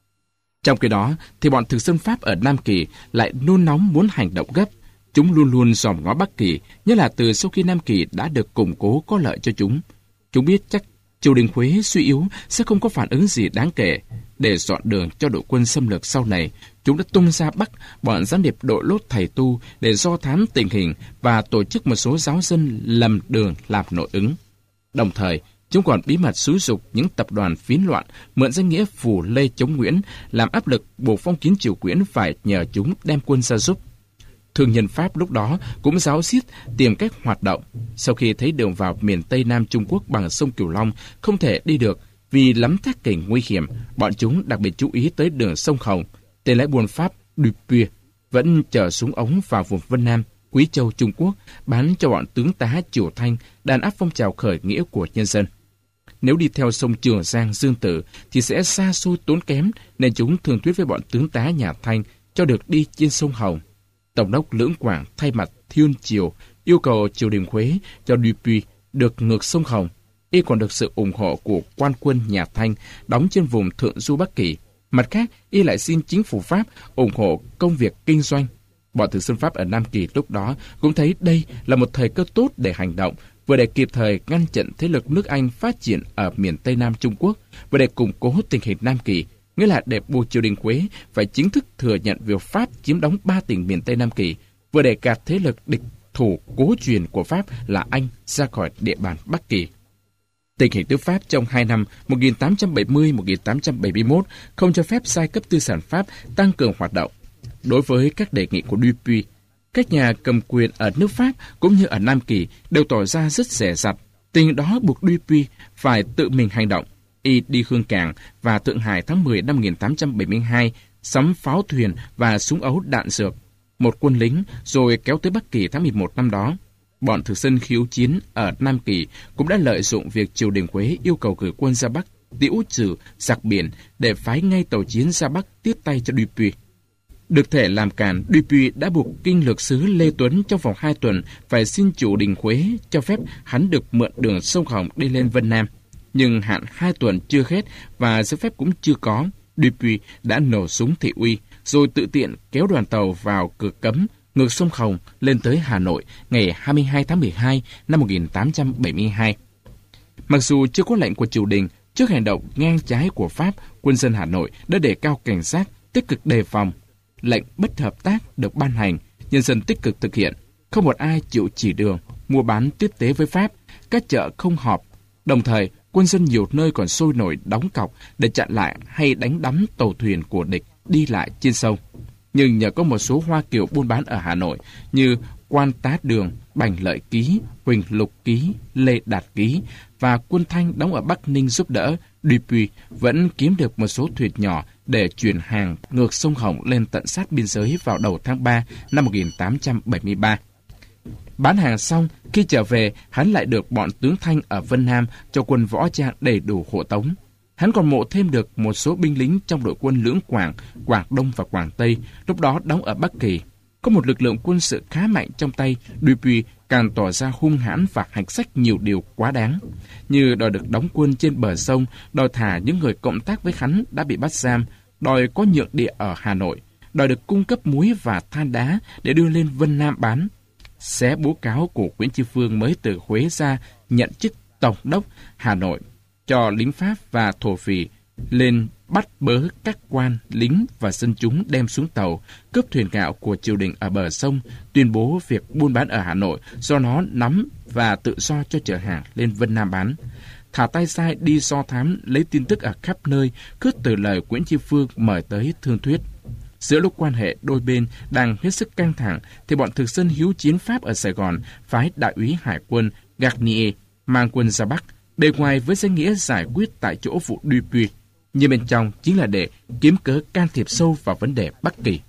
Trong khi đó, thì bọn thực dân Pháp ở Nam Kỳ lại nôn nóng muốn hành động gấp. Chúng luôn luôn dòm ngó Bắc Kỳ, nhất là từ sau khi Nam Kỳ đã được củng cố có lợi cho chúng. Chúng biết chắc triều đình Huế suy yếu sẽ không có phản ứng gì đáng kể. Để dọn đường cho đội quân xâm lược sau này, chúng đã tung ra Bắc bọn gián điệp đội lốt thầy tu để do thám tình hình và tổ chức một số giáo dân lầm đường làm nội ứng. Đồng thời, chúng còn bí mật xúi giục những tập đoàn phiến loạn mượn danh nghĩa phù lê chống Nguyễn, làm áp lực buộc phong kiến Triều Nguyễn phải nhờ chúng đem quân ra giúp. Thương nhân Pháp lúc đó cũng ráo riết tìm cách hoạt động. Sau khi thấy đường vào miền Tây Nam Trung Quốc bằng sông Cửu Long không thể đi được vì lắm thác cảnh nguy hiểm, bọn chúng đặc biệt chú ý tới đường sông Hồng. Tên lái buôn Pháp Dupuy vẫn chở súng ống vào vùng Vân Nam, Quý Châu, Trung Quốc, bán cho bọn tướng tá Triều Thanh đàn áp phong trào khởi nghĩa của nhân dân. Nếu đi theo sông Trường Giang, Dương Tử thì sẽ xa xôi tốn kém, nên chúng thường thuyết với bọn tướng tá nhà Thanh cho được đi trên sông Hồng. Tổng đốc Lưỡng Quảng thay mặt Thiên Triều yêu cầu triều đình Huế cho Dupuy được ngược sông Hồng. Y còn được sự ủng hộ của quan quân nhà Thanh đóng trên vùng Thượng Du Bắc Kỳ. Mặt khác, y lại xin chính phủ Pháp ủng hộ công việc kinh doanh. Bọn thực dân Pháp ở Nam Kỳ lúc đó cũng thấy đây là một thời cơ tốt để hành động, vừa để kịp thời ngăn chặn thế lực nước Anh phát triển ở miền Tây Nam Trung Quốc, vừa để củng cố tình hình Nam Kỳ, nghĩa là để buộc triều đình Huế phải chính thức thừa nhận việc Pháp chiếm đóng ba tỉnh miền Tây Nam Kỳ, vừa để gạt thế lực địch thủ cố truyền của Pháp là Anh ra khỏi địa bàn Bắc Kỳ. Tình hình nước Pháp trong hai năm một nghìn tám trăm bảy mươi đến một nghìn tám trăm bảy mươi mốt không cho phép giai cấp tư sản Pháp tăng cường hoạt động. Đối với các đề nghị của Dupuy, các nhà cầm quyền ở nước Pháp cũng như ở Nam Kỳ đều tỏ ra rất dè dặt. Tình đó buộc Dupuy phải tự mình hành động. Y đi Hương Cảng và Thượng Hải tháng mười năm một nghìn tám trăm bảy mươi hai, sắm pháo thuyền và súng ấu đạn dược, một quân lính, rồi kéo tới Bắc Kỳ tháng mười một năm đó. Bọn thực dân khiếu chiến ở Nam Kỳ cũng đã lợi dụng việc triều đình Huế yêu cầu gửi quân ra Bắc, tiễu trừ giặc biển để phái ngay tàu chiến ra Bắc tiếp tay cho Dupuy. Được thể làm cản, Dupuy đã buộc kinh lược sứ Lê Tuấn trong vòng hai tuần phải xin triều đình Huế cho phép hắn được mượn đường sông Hồng đi lên Vân Nam. Nhưng hạn hai tuần chưa hết và giấy phép cũng chưa có, Dupuy đã nổ súng thị uy, rồi tự tiện kéo đoàn tàu vào cửa cấm ngược sông Hồng lên tới Hà Nội ngày hai mươi hai tháng mười hai năm một nghìn tám trăm bảy mươi hai. Mặc dù chưa có lệnh của triều đình, trước hành động ngang trái của Pháp, quân dân Hà Nội đã đề cao cảnh giác, tích cực đề phòng. Lệnh bất hợp tác được ban hành, nhân dân tích cực thực hiện, không một ai chịu chỉ đường, mua bán tiếp tế với Pháp, các chợ không họp. Đồng thời, quân dân nhiều nơi còn sôi nổi đóng cọc để chặn lại hay đánh đắm tàu thuyền của địch đi lại trên sông. Nhưng nhờ có một số Hoa Kiều buôn bán ở Hà Nội như Quan Tá Đường, Bành Lợi Ký, Huỳnh Lục Ký, Lê Đạt Ký và quân Thanh đóng ở Bắc Ninh giúp đỡ, Dupuy vẫn kiếm được một số thuyền nhỏ để chuyển hàng ngược sông Hồng lên tận sát biên giới vào đầu tháng ba năm một nghìn tám trăm bảy mươi ba. Bán hàng xong, khi trở về, hắn lại được bọn tướng Thanh ở Vân Nam cho quân võ trang đầy đủ hộ tống. Hắn còn mộ thêm được một số binh lính trong đội quân Lưỡng Quảng, Quảng Đông và Quảng Tây, lúc đó đóng ở Bắc Kỳ. Có một lực lượng quân sự khá mạnh trong tay, Dupuy càng tỏ ra hung hãn và hành sách nhiều điều quá đáng, như đòi được đóng quân trên bờ sông, đòi thả những người cộng tác với hắn đã bị bắt giam, đòi có nhượng địa ở Hà Nội, đòi được cung cấp muối và than đá để đưa lên Vân Nam bán. Xé bố cáo của Nguyễn Tri Phương mới từ Huế ra nhận chức Tổng đốc Hà Nội, cho lính Pháp và thổ phỉ lên bắt bớ các quan, lính và dân chúng đem xuống tàu, cướp thuyền gạo của triều đình ở bờ sông, tuyên bố việc buôn bán ở Hà Nội do nó nắm và tự do cho chở hàng lên Vân Nam bán. Thả tay sai đi do thám lấy tin tức ở khắp nơi, khước từ lời Nguyễn Tri Phương mời tới thương thuyết. Giữa lúc quan hệ đôi bên đang hết sức căng thẳng, thì bọn thực dân hiếu chiến Pháp ở Sài Gòn phái đại úy hải quân Garnier mang quân ra Bắc, bề ngoài với danh nghĩa giải quyết tại chỗ vụ Dupuy, nhưng bên trong chính là để kiếm cớ can thiệp sâu vào vấn đề Bắc Kỳ.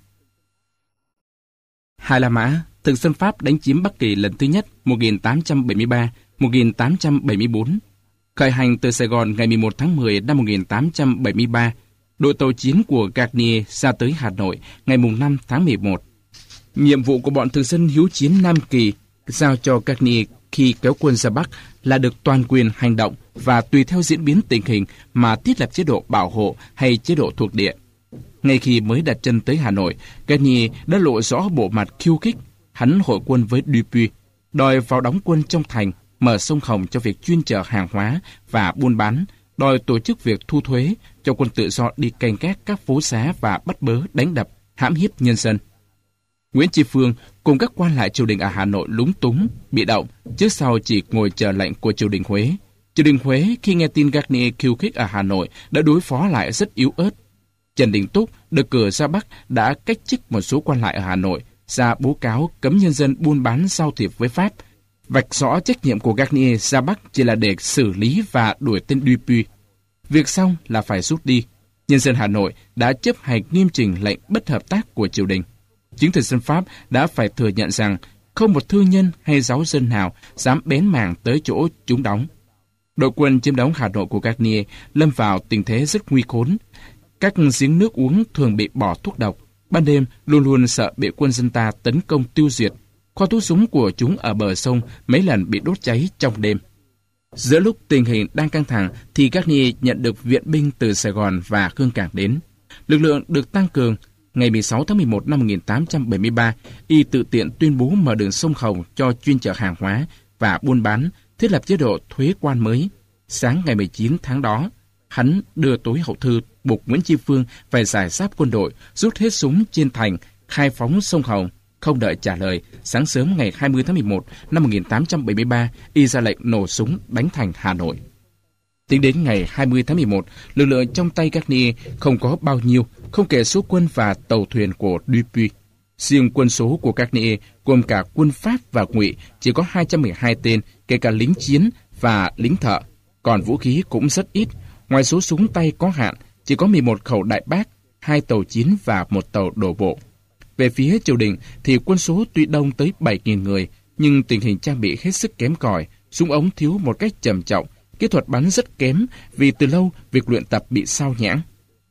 Hai La Mã, thực dân Pháp đánh chiếm Bắc Kỳ lần thứ nhất một nghìn tám trăm bảy mươi ba đến một nghìn tám trăm bảy mươi bốn. Khởi hành từ Sài Gòn ngày mười một tháng mười năm một nghìn tám trăm bảy mươi ba, đội tàu chiến của Garnier ra tới Hà Nội ngày năm tháng mười một. Nhiệm vụ của bọn thực dân hiếu chiến Nam Kỳ giao cho Garnier khi kéo quân ra Bắc là được toàn quyền hành động và tùy theo diễn biến tình hình mà thiết lập chế độ bảo hộ hay chế độ thuộc địa. Ngay khi mới đặt chân tới Hà Nội, Garnier đã lộ rõ bộ mặt khiêu khích. Hắn hội quân với Dupuy, đòi vào đóng quân trong thành, mở sông Hồng cho việc chuyên chở hàng hóa và buôn bán, đòi tổ chức việc thu thuế, cho quân tự do đi canh gác các phố xá và bắt bớ, đánh đập, hãm hiếp nhân dân. Nguyễn Tri Phương cùng các quan lại triều đình ở Hà Nội lúng túng, bị động, trước sau chỉ ngồi chờ lệnh của triều đình Huế. Triều đình Huế khi nghe tin Garnier khiêu khích ở Hà Nội đã đối phó lại rất yếu ớt. Trần Đình Túc được cử ra Bắc đã cách chức một số quan lại ở Hà Nội, ra bố cáo cấm nhân dân buôn bán giao thiệp với Pháp, vạch rõ trách nhiệm của Garnier ra Bắc chỉ là để xử lý và đuổi tên Dupuy. Việc xong là phải rút đi. Nhân dân Hà Nội đã chấp hành nghiêm chỉnh lệnh bất hợp tác của triều đình. Chính thực dân Pháp đã phải thừa nhận rằng không một thương nhân hay giáo dân nào dám bén mảng tới chỗ chúng đóng. Đội quân chiếm đóng Hà Nội của Garnier lâm vào tình thế rất nguy khốn. Các giếng nước uống thường bị bỏ thuốc độc. Ban đêm luôn luôn sợ bị quân dân ta tấn công tiêu diệt. Kho thuốc súng của chúng ở bờ sông mấy lần bị đốt cháy trong đêm. Giữa lúc tình hình đang căng thẳng thì Garnier nhận được viện binh từ Sài Gòn và Hương Cảng đến. Lực lượng được tăng cường. Ngày mười sáu tháng mười một năm một nghìn tám trăm bảy mươi ba, y tự tiện tuyên bố mở đường sông Hồng cho chuyên chở hàng hóa và buôn bán, thiết lập chế độ thuế quan mới. Sáng ngày mười chín tháng đó, hắn đưa tối hậu thư buộc Nguyễn Tri Phương phải giải giáp quân đội, rút hết súng trên thành, khai phóng sông Hồng. Không đợi trả lời, sáng sớm ngày hai mươi tháng mười một năm một nghìn tám trăm bảy mươi ba, y ra lệnh nổ súng đánh thành Hà Nội. Tính đến ngày hai mươi tháng mười một, lực lượng trong tay Garnier không có bao nhiêu, không kể số quân và tàu thuyền của Dupuy. Riêng quân số của Garnier gồm cả quân Pháp và Ngụy chỉ có hai trăm mười hai tên, kể cả lính chiến và lính thợ. Còn vũ khí cũng rất ít, ngoài số súng tay có hạn, chỉ có mười một khẩu đại bác, hai tàu chiến và một tàu đổ bộ. Về phía triều đình thì quân số tuy đông tới bảy nghìn người, nhưng tình hình trang bị hết sức kém cỏi, súng ống thiếu một cách trầm trọng, kỹ thuật bắn rất kém vì từ lâu việc luyện tập bị sao nhãng.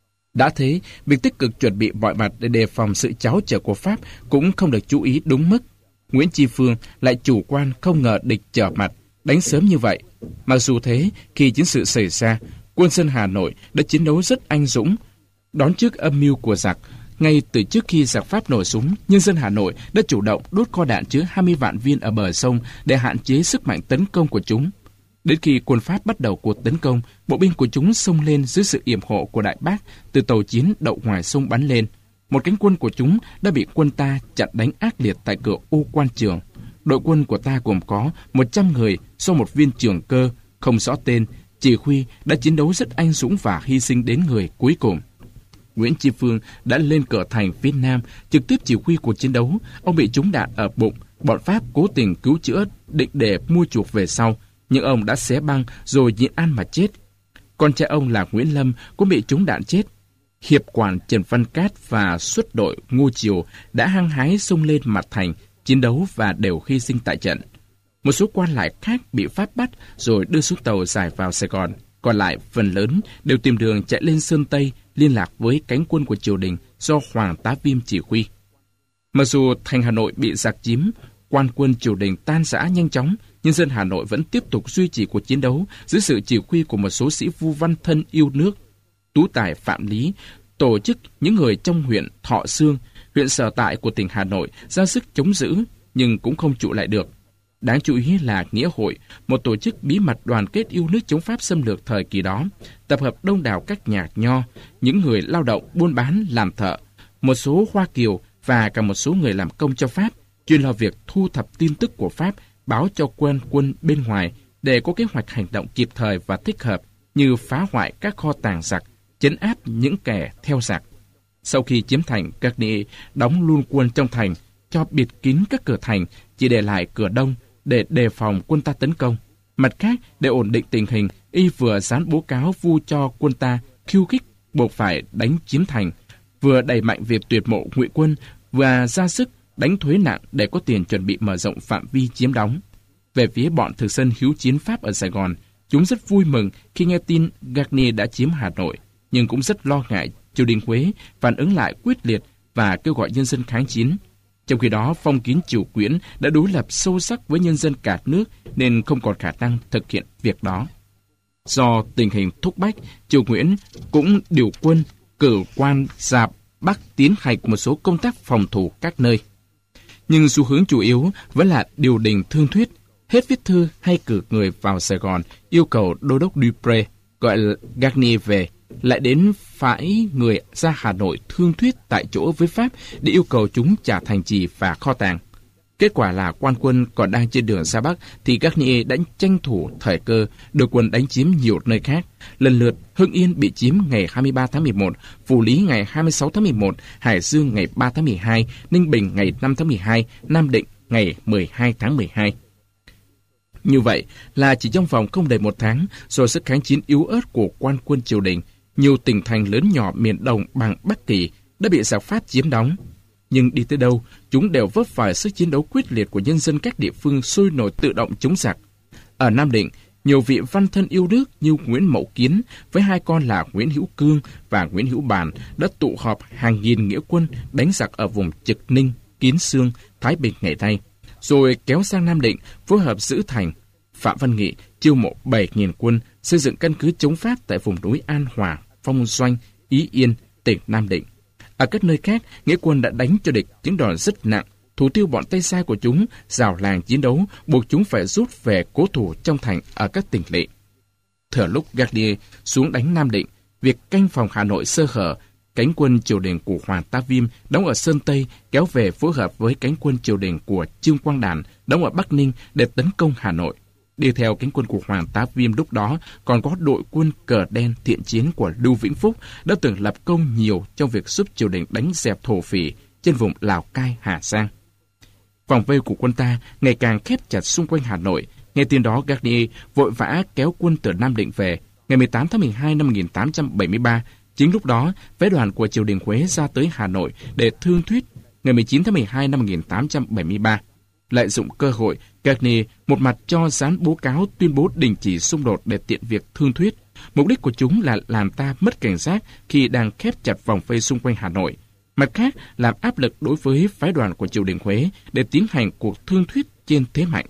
Đã thế, việc tích cực chuẩn bị mọi mặt để đề phòng sự tráo trở của Pháp cũng không được chú ý đúng mức. Nguyễn Tri Phương lại chủ quan không ngờ địch trở mặt, đánh sớm như vậy. Mặc dù thế, khi chiến sự xảy ra, quân dân Hà Nội đã chiến đấu rất anh dũng, đón trước âm mưu của giặc. Ngay từ trước khi giặc Pháp nổ súng, nhân dân Hà Nội đã chủ động đốt kho đạn chứa hai mươi vạn viên ở bờ sông để hạn chế sức mạnh tấn công của chúng. Đến khi quân Pháp bắt đầu cuộc tấn công, bộ binh của chúng xông lên dưới sự yểm hộ của Đại Bác từ tàu chiến đậu ngoài sông bắn lên. Một cánh quân của chúng đã bị quân ta chặn đánh ác liệt tại cửa ô Quan Trường. Đội quân của ta gồm có một trăm người do một viên trưởng cơ, không rõ tên, chỉ huy đã chiến đấu rất anh dũng và hy sinh đến người cuối cùng. Nguyễn Tri Phương đã lên cửa thành phía Nam, trực tiếp chỉ huy cuộc chiến đấu. Ông bị trúng đạn ở bụng, bọn Pháp cố tình cứu chữa, định để mua chuộc về sau, nhưng ông đã xé băng rồi nhịn ăn mà chết. Con trai ông là Nguyễn Lâm cũng bị trúng đạn chết. Hiệp quản Trần Văn Cát và xuất đội Ngô Triều đã hăng hái xông lên mặt thành, chiến đấu và đều hy sinh tại trận. Một số quan lại khác bị Pháp bắt rồi đưa xuống tàu giải vào Sài Gòn. Còn lại phần lớn đều tìm đường chạy lên Sơn Tây, liên lạc với cánh quân của triều đình do Hoàng Tá Viêm chỉ huy. Mặc dù thành Hà Nội bị giặc chiếm, quan quân triều đình tan rã nhanh chóng, nhân dân Hà Nội vẫn tiếp tục duy trì cuộc chiến đấu dưới sự chỉ huy của một số sĩ phu văn thân yêu nước. Tú tài Phạm Lý tổ chức những người trong huyện Thọ Xương, huyện sở tại của tỉnh Hà Nội ra sức chống giữ, nhưng cũng không trụ lại được. Đáng chú ý là Nghĩa Hội, một tổ chức bí mật đoàn kết yêu nước chống Pháp xâm lược thời kỳ đó, tập hợp đông đảo các nhà nho, những người lao động buôn bán làm thợ, một số Hoa Kiều và cả một số người làm công cho Pháp, chuyên lo việc thu thập tin tức của Pháp, báo cho quan quân bên ngoài để có kế hoạch hành động kịp thời và thích hợp, như phá hoại các kho tàng giặc, trấn áp những kẻ theo giặc. Sau khi chiếm thành, Garnier đóng luôn quân trong thành, cho bịt kín các cửa thành, chỉ để lại cửa đông để đề phòng quân ta tấn công. Mặt khác, để ổn định tình hình, y vừa dán bố cáo vu cho quân ta khiêu khích buộc phải đánh chiếm thành, vừa đẩy mạnh việc tuyệt mộ ngụy quân và ra sức đánh thuế nặng để có tiền chuẩn bị mở rộng phạm vi chiếm đóng. Về phía bọn thực dân hiếu chiến Pháp ở Sài Gòn, chúng rất vui mừng khi nghe tin Garnier đã chiếm Hà Nội, nhưng cũng rất lo ngại triều đình Huế phản ứng lại quyết liệt và kêu gọi nhân dân kháng chiến. Trong khi đó, phong kiến Triều Quyển đã đối lập sâu sắc với nhân dân cả nước nên không còn khả năng thực hiện việc đó. Do tình hình thúc bách, Triều Quyển cũng điều quân cử quan ra Bắc tiến hành một số công tác phòng thủ các nơi. Nhưng xu hướng chủ yếu vẫn là điều đình thương thuyết, hết viết thư hay cử người vào Sài Gòn yêu cầu đô đốc Dupré gọi Garnier về, lại đến phải người ra Hà Nội thương thuyết tại chỗ với Pháp để yêu cầu chúng trả thành trì và kho tàng. Kết quả là quan quân còn đang trên đường ra Bắc thì Garnier đã tranh thủ thời cơ đưa quân đánh chiếm nhiều nơi khác. Lần lượt Hưng Yên bị chiếm ngày hai mươi ba tháng mười một, Phù Lý ngày hai mươi sáu tháng mười một, Hải Dương ngày ba tháng mười hai, Ninh Bình ngày năm tháng mười hai, Nam Định ngày mười hai tháng mười hai. Như vậy là chỉ trong vòng không đầy một tháng, do sức kháng chiến yếu ớt của quan quân triều đình, nhiều tỉnh thành lớn nhỏ miền Đông bằng Bắc Kỳ đã bị giặc Pháp chiếm đóng. Nhưng đi tới đâu, chúng đều vấp phải sức chiến đấu quyết liệt của nhân dân các địa phương sôi nổi tự động chống giặc. Ở Nam Định, nhiều vị văn thân yêu nước như Nguyễn Mậu Kiến với hai con là Nguyễn Hữu Cương và Nguyễn Hữu Bàn đã tụ họp hàng nghìn nghĩa quân đánh giặc ở vùng Trực Ninh, Kiến Xương, Thái Bình ngày nay, rồi kéo sang Nam Định phối hợp giữ thành. Phạm Văn Nghị chiêu mộ bảy nghìn quân xây dựng căn cứ chống Pháp tại vùng núi An Hòa, Phong Doanh, Ý Yên, tỉnh Nam Định. Ở các nơi khác, nghĩa quân đã đánh cho địch những đòn rất nặng, thủ tiêu bọn tay sai của chúng, rào làng chiến đấu, buộc chúng phải rút về cố thủ trong thành ở các tỉnh lỵ. Thừa lúc Garnier xuống đánh Nam Định, việc canh phòng Hà Nội sơ hở, cánh quân triều đình của Hoàng Tá Viêm đóng ở Sơn Tây kéo về phối hợp với cánh quân triều đình của Trương Quang Đản đóng ở Bắc Ninh để tấn công Hà Nội. Đi theo cánh quân của Hoàng Tá Viêm lúc đó còn có đội quân cờ đen thiện chiến của Lưu Vĩnh Phúc đã từng lập công nhiều trong việc giúp triều đình đánh dẹp thổ phỉ trên vùng Lào Cai, Hà Giang. Vòng vây của quân ta ngày càng khép chặt xung quanh Hà Nội. Nghe tin đó, Garnier vội vã kéo quân từ Nam Định về. Ngày mười tám tháng mười hai năm một nghìn tám trăm bảy mươi ba, chính lúc đó, phái đoàn của triều đình Huế ra tới Hà Nội để thương thuyết. Ngày mười chín tháng mười hai năm một nghìn tám trăm bảy mươi ba, lợi dụng cơ hội, Garnier một mặt cho dán bố cáo tuyên bố đình chỉ xung đột để tiện việc thương thuyết. Mục đích của chúng là làm ta mất cảnh giác khi đang khép chặt vòng vây xung quanh Hà Nội. Mặt khác, làm áp lực đối với phái đoàn của triều đình Huế để tiến hành cuộc thương thuyết trên thế mạnh.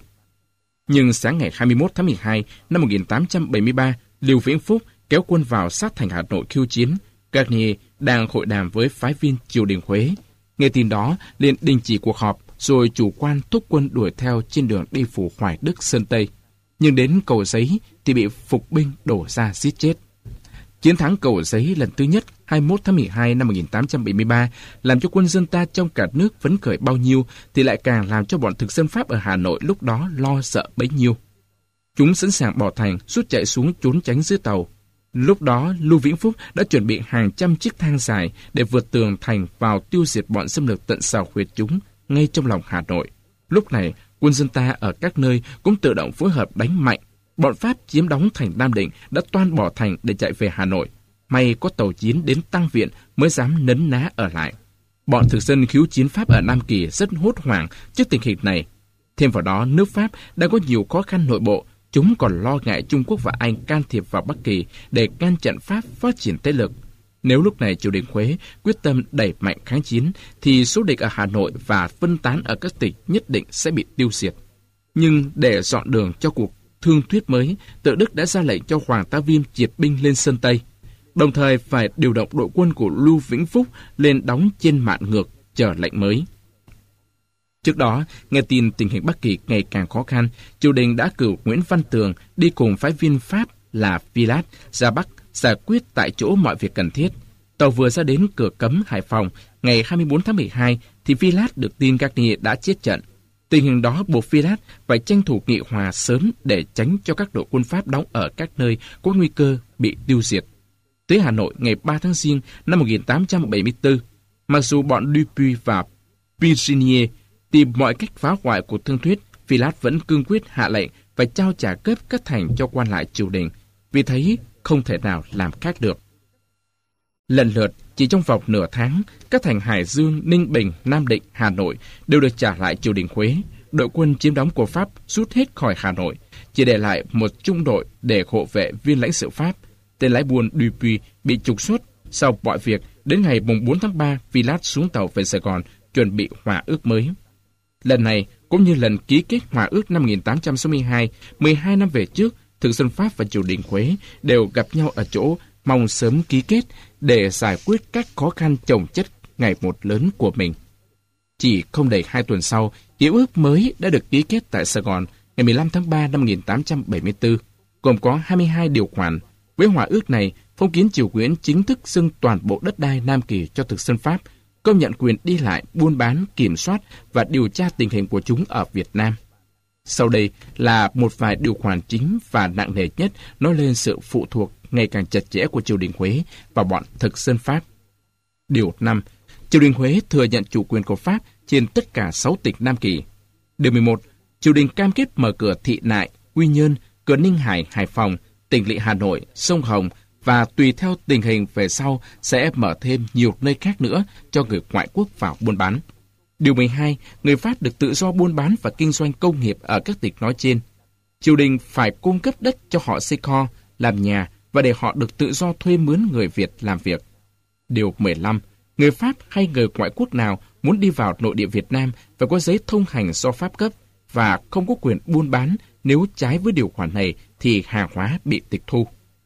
Nhưng sáng ngày hai mươi mốt tháng mười hai năm một nghìn tám trăm bảy mươi ba, Lưu Vĩnh Phúc kéo quân vào sát thành Hà Nội khiêu chiến. Garnier đang hội đàm với phái viên triều đình Huế. Nghe tin đó, liền đình chỉ cuộc họp, rồi chủ quan thúc quân đuổi theo trên đường đi phủ Hoài Đức, Sơn Tây. Nhưng đến Cầu Giấy thì bị phục binh đổ ra giết chết. Chiến thắng Cầu Giấy lần thứ nhất hai mươi mốt tháng mười hai năm một nghìn tám trăm bảy mươi ba làm cho quân dân ta trong cả nước phấn khởi bao nhiêu thì lại càng làm cho bọn thực dân Pháp ở Hà Nội lúc đó lo sợ bấy nhiêu. Chúng sẵn sàng bỏ thành, rút chạy xuống trốn tránh dưới tàu. Lúc đó, Lưu Vĩnh Phúc đã chuẩn bị hàng trăm chiếc thang dài để vượt tường thành vào tiêu diệt bọn xâm lược tận xào huyệt chúng ngay trong lòng Hà Nội. Lúc này, quân dân ta ở các nơi cũng tự động phối hợp đánh mạnh. Bọn Pháp chiếm đóng thành Nam Định đã toan bỏ thành để chạy về Hà Nội. May có tàu chiến đến tăng viện mới dám nấn ná ở lại. Bọn thực dân khiếu chiến Pháp ở Nam Kỳ rất hốt hoảng trước tình hình này. Thêm vào đó, nước Pháp đang có nhiều khó khăn nội bộ. Chúng còn lo ngại Trung Quốc và Anh can thiệp vào Bắc Kỳ để ngăn chặn Pháp phát triển thế lực. Nếu lúc này triều đình Huế quyết tâm đẩy mạnh kháng chiến, thì số địch ở Hà Nội và phân tán ở các tỉnh nhất định sẽ bị tiêu diệt. Nhưng để dọn đường cho cuộc thương thuyết mới, Tự Đức đã ra lệnh cho Hoàng Tá Viêm triệt binh lên Sơn Tây, đồng thời phải điều động đội quân của Lưu Vĩnh Phúc lên đóng trên Mạn Ngược chờ lệnh mới. Trước đó, nghe tin tình hình Bắc Kỳ ngày càng khó khăn, triều đình đã cử Nguyễn Văn Tường đi cùng phái viên Pháp là Vilas ra Bắc giải quyết tại chỗ mọi việc cần thiết. Tàu vừa ra đến cửa cấm Hải Phòng ngày hai mươi tư tháng mười hai thì Vilas được tin Garnier đã chết trận. Tình hình đó buộc Vilas phải tranh thủ nghị hòa sớm để tránh cho các đội quân Pháp đóng ở các nơi có nguy cơ bị tiêu diệt. Tới Hà Nội ngày ba tháng Giêng năm một nghìn tám trăm bảy mươi tư, mặc dù bọn Dupuy và Pirginier tìm mọi cách phá hoại cuộc thương thuyết, Vilas vẫn cương quyết hạ lệnh phải trao trả cấp các thành cho quan lại triều đình, vì thấy không thể nào làm khác được. Lần lượt, chỉ trong vòng nửa tháng, các thành Hải Dương, Ninh Bình, Nam Định, Hà Nội đều được trả lại triều đình Huế. Đội quân chiếm đóng của Pháp rút hết khỏi Hà Nội, chỉ để lại một trung đội để hộ vệ viên lãnh sự Pháp. Tên lái buôn Dupuy bị trục xuất. Sau mọi việc, đến ngày bốn tháng ba, Vilas xuống tàu về Sài Gòn, chuẩn bị hòa ước mới. Lần này, cũng như lần ký kết hòa ước năm một nghìn tám trăm sáu mươi hai, mười hai năm về trước, thực dân Pháp và triều đình Huế đều gặp nhau ở chỗ mong sớm ký kết để giải quyết các khó khăn chồng chất ngày một lớn của mình. Chỉ không đầy hai tuần sau, hiệp ước mới đã được ký kết tại Sài Gòn ngày mười lăm tháng ba năm một nghìn tám trăm bảy mươi tư, gồm có hai mươi hai điều khoản. Với hòa ước này, phong kiến triều Nguyễn chính thức dâng toàn bộ đất đai Nam Kỳ cho thực dân Pháp, công nhận quyền đi lại, buôn bán, kiểm soát và điều tra tình hình của chúng ở Việt Nam. Sau đây là một vài điều khoản chính và nặng nề nhất nói lên sự phụ thuộc ngày càng chặt chẽ của triều đình Huế và bọn thực dân Pháp. Điều năm. Triều đình Huế thừa nhận chủ quyền của Pháp trên tất cả sáu tỉnh Nam Kỳ. Điều mười một. Triều đình cam kết mở cửa Thị Nại, Quy Nhơn, cửa Ninh Hải, Hải Phòng, tỉnh lỵ Hà Nội, sông Hồng và tùy theo tình hình về sau sẽ mở thêm nhiều nơi khác nữa cho người ngoại quốc vào buôn bán. Điều mười hai. Người Pháp được tự do buôn bán và kinh doanh công nghiệp ở các tỉnh nói trên. Triều đình phải cung cấp đất cho họ xây kho, làm nhà và để họ được tự do thuê mướn người Việt làm việc. Điều mười lăm. Người Pháp hay người ngoại quốc nào muốn đi vào nội địa Việt Nam phải có giấy thông hành do Pháp cấp và không có quyền buôn bán. Nếu trái với điều khoản này thì hàng hóa bị tịch thu.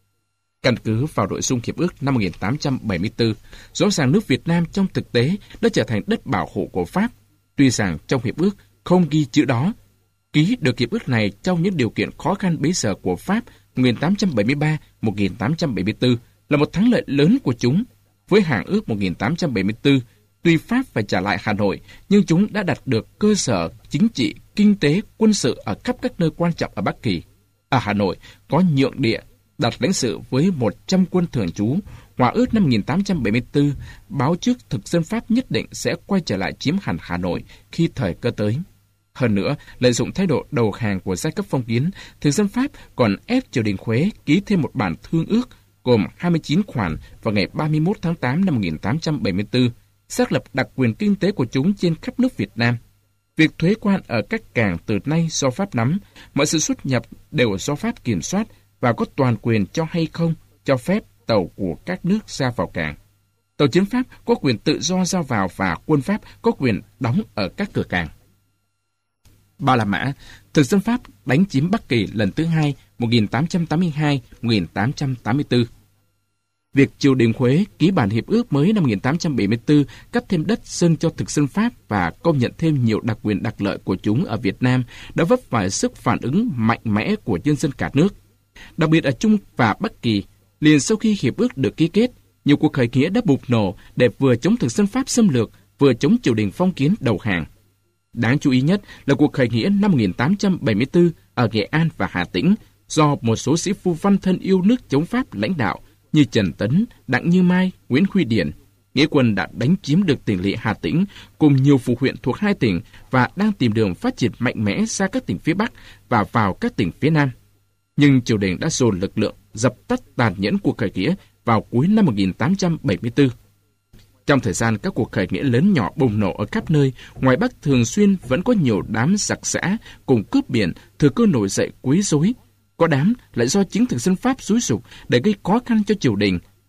Căn cứ vào nội dung hiệp ước năm một nghìn tám trăm bảy mươi tư, rõ ràng nước Việt Nam trong thực tế đã trở thành đất bảo hộ của Pháp. Tuy rằng trong hiệp ước không ghi chữ đó, ký được hiệp ước này trong những điều kiện khó khăn bấy giờ của Pháp một nghìn tám trăm bảy mươi ba đến một nghìn tám trăm bảy mươi tư là một thắng lợi lớn của chúng. Với hàng ước một nghìn tám trăm bảy mươi tư, tuy Pháp phải trả lại Hà Nội, nhưng chúng đã đạt được cơ sở chính trị, kinh tế, quân sự ở khắp các nơi quan trọng ở Bắc Kỳ. Ở Hà Nội có nhượng địa, đặt lãnh sự với một trăm quân thường trú. Hòa ước năm một nghìn tám trăm bảy mươi tư báo trước thực dân Pháp nhất định sẽ quay trở lại chiếm hẳn Hà Nội khi thời cơ tới. Hơn nữa, lợi dụng thái độ đầu hàng của giai cấp phong kiến, thực dân Pháp còn ép triều đình Huế ký thêm một bản thương ước gồm hai mươi chín khoản vào ngày ba mươi mốt tháng tám năm một nghìn tám trăm bảy mươi tư, xác lập đặc quyền kinh tế của chúng trên khắp nước Việt Nam. Việc thuế quan ở các cảng từ nay do Pháp nắm, mọi sự xuất nhập đều do Pháp kiểm soát và có toàn quyền cho hay không cho phép tàu của các nước ra vào cảng. Tàu chiến Pháp có quyền tự do ra vào và quân Pháp có quyền đóng ở các cửa cảng. Ba La Mã, thực dân Pháp đánh chiếm Bắc Kỳ lần thứ hai một nghìn tám trăm tám mươi hai đến một nghìn tám trăm tám mươi tư. Việc triều đình Huế ký bản hiệp ước mới năm một nghìn tám trăm bảy mươi tư cấp thêm đất dâng cho thực dân Pháp và công nhận thêm nhiều đặc quyền đặc lợi của chúng ở Việt Nam đã vấp phải sức phản ứng mạnh mẽ của nhân dân cả nước. Đặc biệt ở Trung và Bắc Kỳ, liền sau khi hiệp ước được ký kết, nhiều cuộc khởi nghĩa đã bùng nổ để vừa chống thực dân Pháp xâm lược, vừa chống triều đình phong kiến đầu hàng. Đáng chú ý nhất là cuộc khởi nghĩa năm một nghìn tám trăm bảy mươi tư ở Nghệ An và Hà Tĩnh do một số sĩ phu văn thân yêu nước chống Pháp lãnh đạo như Trần Tấn, Đặng Như Mai, Nguyễn Huy Điển. Nghĩa quân đã đánh chiếm được tỉnh lỵ Hà Tĩnh cùng nhiều phụ huyện thuộc hai tỉnh và đang tìm đường phát triển mạnh mẽ ra các tỉnh phía Bắc và vào các tỉnh phía Nam. Nhưng triều đình đã dồn lực lượng dập tắt tàn nhẫn cuộc khởi nghĩa vào cuối năm một nghìn tám trăm bảy mươi tư. Trong thời gian các cuộc khởi nghĩa lớn nhỏ bùng nổ ở khắp nơi, ngoài Bắc thường xuyên vẫn có nhiều đám giặc giã cùng cướp biển thừa cơ nổi dậy quấy rối. Có đám lại do chính thực dân Pháp xúi giục để gây khó khăn cho triều đình,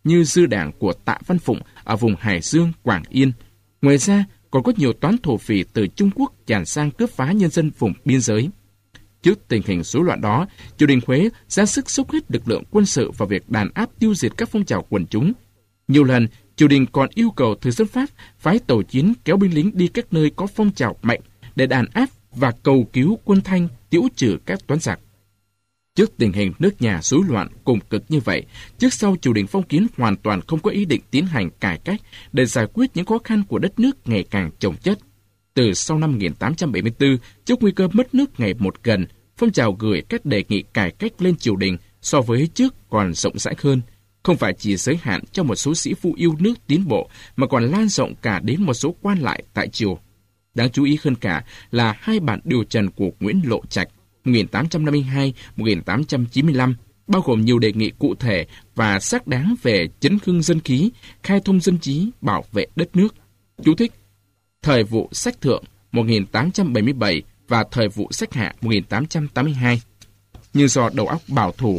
như dư đảng của Tạ Văn Phụng ở vùng Hải Dương, Quảng Yên. Ngoài ra, còn có nhiều toán thổ phỉ từ Trung Quốc tràn sang cướp phá nhân dân vùng biên giới. Trước tình hình rối loạn đó, triều đình Huế ra sức xúc hết lực lượng quân sự vào việc đàn áp tiêu diệt các phong trào quần chúng. Nhiều lần, triều đình còn yêu cầu thực dân Pháp phái tàu chiến kéo binh lính đi các nơi có phong trào mạnh để đàn áp và cầu cứu quân Thanh tiêu trừ các toán giặc. Trước tình hình nước nhà rối loạn cùng cực như vậy, trước sau triều đình Phong Kiến hoàn toàn không có ý định tiến hành cải cách để giải quyết những khó khăn của đất nước ngày càng chồng chất. Từ sau năm một nghìn tám trăm bảy mươi tư, trước nguy cơ mất nước ngày một gần, phong trào gửi các đề nghị cải cách lên triều đình so với trước còn rộng rãi hơn, không phải chỉ giới hạn cho một số sĩ phu yêu nước tiến bộ mà còn lan rộng cả đến một số quan lại tại triều. Đáng chú ý hơn cả là hai bản điều trần của Nguyễn Lộ Trạch một nghìn tám trăm năm mươi hai đến một nghìn tám trăm chín mươi lăm bao gồm nhiều đề nghị cụ thể và xác đáng về chấn hưng dân khí, khai thông dân trí, bảo vệ đất nước. Chú thích: Thời vụ sách thượng một nghìn tám trăm bảy mươi bảy và thời vụ sách hạ một nghìn tám trăm tám mươi hai. Nhưng do đầu óc bảo thủ,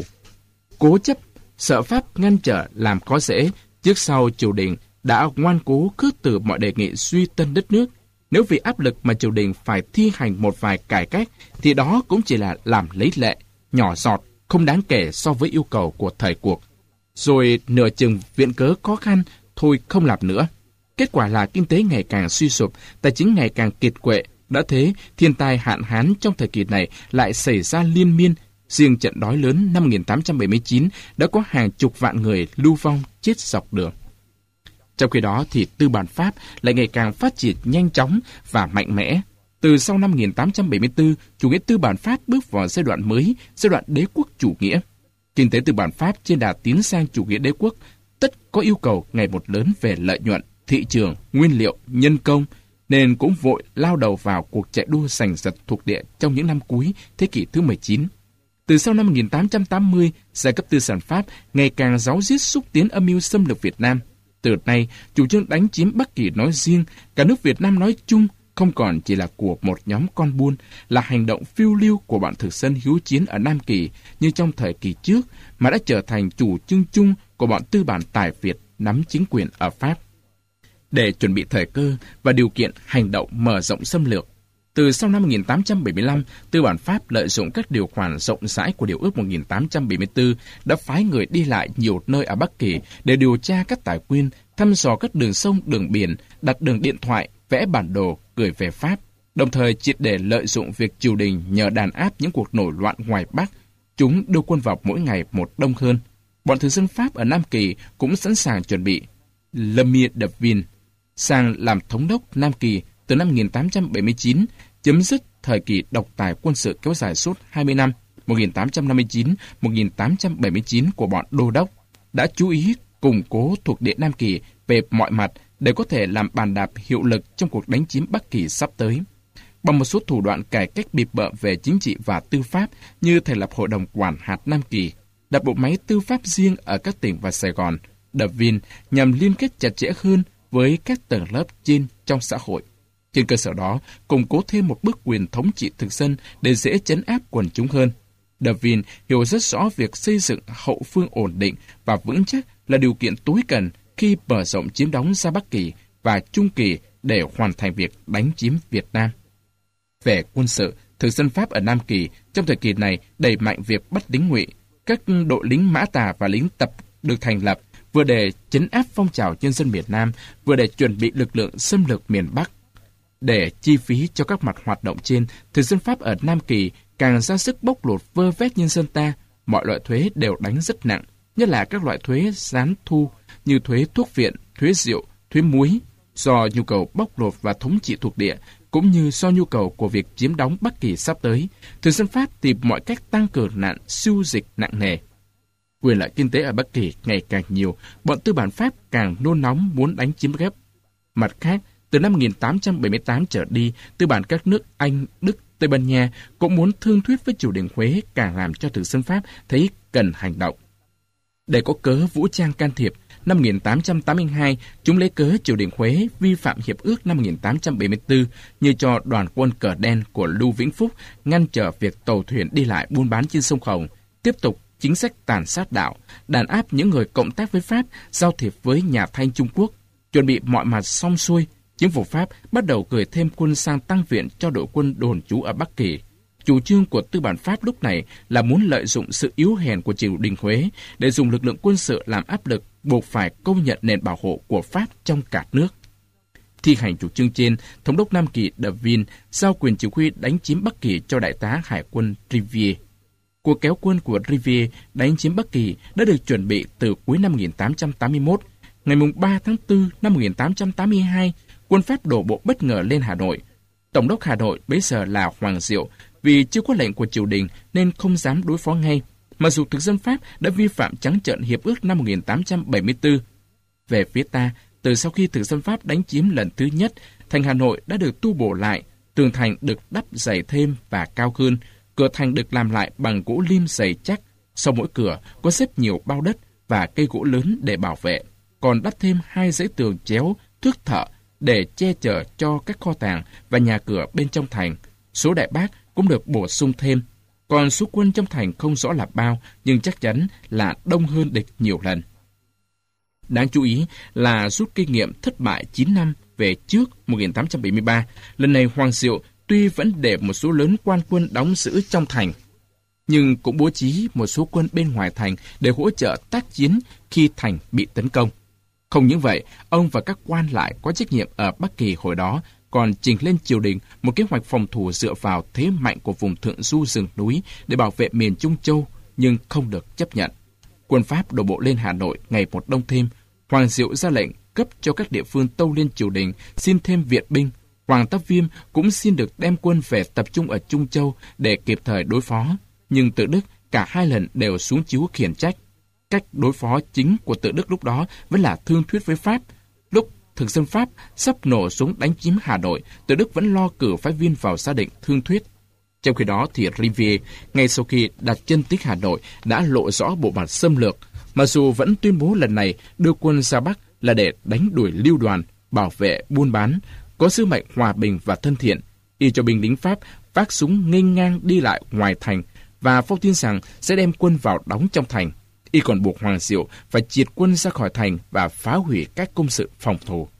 cố chấp, sợ Pháp ngăn trở làm khó dễ, trước sau triều đình đã ngoan cố khước từ mọi đề nghị suy tân đất nước. Nếu vì áp lực mà triều đình phải thi hành một vài cải cách, thì đó cũng chỉ là làm lấy lệ, nhỏ giọt, không đáng kể so với yêu cầu của thời cuộc. Rồi nửa chừng viện cớ khó khăn, thôi không làm nữa. Kết quả là kinh tế ngày càng suy sụp, tài chính ngày càng kiệt quệ. Đã thế, thiên tai hạn hán trong thời kỳ này lại xảy ra liên miên. Riêng trận đói lớn năm một nghìn tám trăm bảy mươi chín đã có hàng chục vạn người lưu vong chết dọc đường. Trong khi đó thì tư bản Pháp lại ngày càng phát triển nhanh chóng và mạnh mẽ. Từ sau năm một nghìn tám trăm bảy mươi tư, chủ nghĩa tư bản Pháp bước vào giai đoạn mới, giai đoạn đế quốc chủ nghĩa. Kinh tế tư bản Pháp trên đà tiến sang chủ nghĩa đế quốc, tất có yêu cầu ngày một lớn về lợi nhuận, thị trường, nguyên liệu, nhân công, nên cũng vội lao đầu vào cuộc chạy đua giành giật thuộc địa trong những năm cuối thế kỷ thứ mười chín. Từ sau năm một nghìn tám trăm tám mươi, giai cấp tư sản Pháp ngày càng giáo diết xúc tiến âm mưu xâm lược Việt Nam. Từ nay, chủ trương đánh chiếm Bắc Kỳ nói riêng, cả nước Việt Nam nói chung, không còn chỉ là của một nhóm con buôn, là hành động phiêu lưu của bọn thực dân hiếu chiến ở Nam Kỳ như trong thời kỳ trước, mà đã trở thành chủ trương chung của bọn tư bản tài Việt nắm chính quyền ở Pháp. Để chuẩn bị thời cơ và điều kiện hành động mở rộng xâm lược, từ sau năm một nghìn tám trăm bảy mươi lăm, tư bản Pháp lợi dụng các điều khoản rộng rãi của Điều ước một nghìn tám trăm bảy mươi tư đã phái người đi lại nhiều nơi ở Bắc Kỳ để điều tra các tài nguyên, thăm dò các đường sông, đường biển, đặt đường điện thoại, vẽ bản đồ gửi về Pháp, đồng thời triệt để lợi dụng việc triều đình nhờ đàn áp những cuộc nổi loạn ngoài Bắc. Chúng đưa quân vào mỗi ngày một đông hơn. Bọn thực dân Pháp ở Nam Kỳ cũng sẵn sàng chuẩn bị Lemire de Vin sang làm thống đốc Nam Kỳ từ năm một nghìn tám trăm bảy mươi chín, chấm dứt thời kỳ độc tài quân sự kéo dài suốt hai mươi năm, một nghìn tám trăm năm mươi chín đến một nghìn tám trăm bảy mươi chín của bọn đô đốc, đã chú ý củng cố thuộc địa Nam Kỳ về mọi mặt để có thể làm bàn đạp hiệu lực trong cuộc đánh chiếm Bắc Kỳ sắp tới. Bằng một số thủ đoạn cải cách bịp bợm về chính trị và tư pháp như thành lập Hội đồng Quản hạt Nam Kỳ, đặt bộ máy tư pháp riêng ở các tỉnh và Sài Gòn, De Vin nhằm liên kết chặt chẽ hơn với các tầng lớp trên trong xã hội. Trên cơ sở đó, củng cố thêm một bước quyền thống trị thực dân để dễ trấn áp quần chúng hơn. De Vin hiểu rất rõ việc xây dựng hậu phương ổn định và vững chắc là điều kiện tối cần khi mở rộng chiếm đóng ra Bắc Kỳ và Trung Kỳ để hoàn thành việc đánh chiếm Việt Nam. Về quân sự, thực dân Pháp ở Nam Kỳ trong thời kỳ này đẩy mạnh việc bắt lính ngụy. Các đội lính Mã Tà và lính Tập được thành lập vừa để trấn áp phong trào nhân dân miền Nam, vừa để chuẩn bị lực lượng xâm lược miền Bắc. Để chi phí cho các mặt hoạt động trên, thực dân Pháp ở Nam Kỳ càng ra sức bóc lột vơ vét nhân dân ta. Mọi loại thuế đều đánh rất nặng, nhất là các loại thuế gián thu như thuế thuốc viện, thuế rượu, thuế muối. Do nhu cầu bóc lột và thống trị thuộc địa, cũng như do nhu cầu của việc chiếm đóng Bắc Kỳ sắp tới, thực dân Pháp tìm mọi cách tăng cường nạn siêu dịch nặng nề. Quyền lợi kinh tế ở Bắc Kỳ ngày càng nhiều, bọn tư bản Pháp càng nôn nóng muốn đánh chiếm gấp. Mặt khác, từ năm một nghìn tám trăm bảy mươi tám trở đi, tư bản các nước Anh, Đức, Tây Ban Nha cũng muốn thương thuyết với triều đình Huế, càng làm cho thực dân Pháp thấy cần hành động. Để có cớ vũ trang can thiệp, năm một nghìn tám trăm tám mươi hai, chúng lấy cớ triều đình Huế vi phạm hiệp ước năm một nghìn tám trăm bảy mươi tư như cho đoàn quân cờ đen của Lưu Vĩnh Phúc ngăn trở việc tàu thuyền đi lại buôn bán trên sông Hồng, tiếp tục chính sách tàn sát đạo, đàn áp những người cộng tác với Pháp, giao thiệp với nhà Thanh Trung Quốc. Chuẩn bị mọi mặt xong xuôi, chính phủ Pháp bắt đầu gửi thêm quân sang tăng viện cho đội quân đồn trú ở Bắc Kỳ. Chủ trương của tư bản Pháp lúc này là muốn lợi dụng sự yếu hèn của triều đình Huế để dùng lực lượng quân sự làm áp lực buộc phải công nhận nền bảo hộ của Pháp trong cả nước. Thi hành chủ trương trên, Thống đốc Nam Kỳ De Vin giao quyền chỉ huy đánh chiếm Bắc Kỳ cho đại tá hải quân Rivière. Cuộc kéo quân của Rivière đánh chiếm Bắc Kỳ đã được chuẩn bị từ cuối năm một nghìn tám trăm tám mươi mốt. Ngày ba tháng tư năm một nghìn tám trăm tám mươi hai, quân Pháp đổ bộ bất ngờ lên Hà Nội. Tổng đốc Hà Nội bấy giờ là Hoàng Diệu, vì chưa có lệnh của triều đình nên không dám đối phó ngay, mặc dù thực dân Pháp đã vi phạm trắng trợn hiệp ước năm một nghìn tám trăm bảy mươi tư. Về phía ta, từ sau khi thực dân Pháp đánh chiếm lần thứ nhất, thành Hà Nội đã được tu bổ lại, tường thành được đắp dày thêm và cao hơn, cửa thành được làm lại bằng gỗ lim dày chắc, sau mỗi cửa có xếp nhiều bao đất và cây gỗ lớn để bảo vệ, còn đắp thêm hai dãy tường chéo, thước thợ để che chở cho các kho tàng và nhà cửa bên trong thành. Số đại bác cũng được bổ sung thêm, còn số quân trong thành không rõ là bao, nhưng chắc chắn là đông hơn địch nhiều lần. Đáng chú ý là rút kinh nghiệm thất bại chín năm về trước một nghìn tám trăm bảy mươi ba, lần này Hoàng Diệu tuy vẫn để một số lớn quan quân đóng giữ trong thành, nhưng cũng bố trí một số quân bên ngoài thành để hỗ trợ tác chiến khi thành bị tấn công. Không những vậy, ông và các quan lại có trách nhiệm ở Bắc Kỳ hồi đó còn trình lên triều đình một kế hoạch phòng thủ dựa vào thế mạnh của vùng thượng du rừng núi để bảo vệ miền Trung Châu, nhưng không được chấp nhận. Quân Pháp đổ bộ lên Hà Nội ngày một đông thêm. Hoàng Diệu ra lệnh cấp cho các địa phương tâu lên triều đình xin thêm viện binh. Hoàng Tác Viêm cũng xin được đem quân về tập trung ở Trung Châu để kịp thời đối phó. Nhưng Tự Đức cả hai lần đều xuống chiếu khiển trách. Cách đối phó chính của Tự Đức lúc đó vẫn là thương thuyết với Pháp. Lúc thực dân Pháp sắp nổ súng đánh chiếm Hà Nội, Tự Đức vẫn lo cử phái viên vào gia định thương thuyết. Trong khi đó thì Rivière, ngay sau khi đặt chân tới Hà Nội, đã lộ rõ bộ mặt xâm lược, mặc dù vẫn tuyên bố lần này đưa quân ra Bắc là để đánh đuổi lưu đoàn, bảo vệ buôn bán, có sứ mệnh hòa bình và thân thiện. Y cho binh lính Pháp vác súng nghênh ngang đi lại ngoài thành và phao tin rằng sẽ đem quân vào đóng trong thành. Y còn buộc Hoàng Diệu phải triệt quân ra khỏi thành và phá hủy các công sự phòng thủ.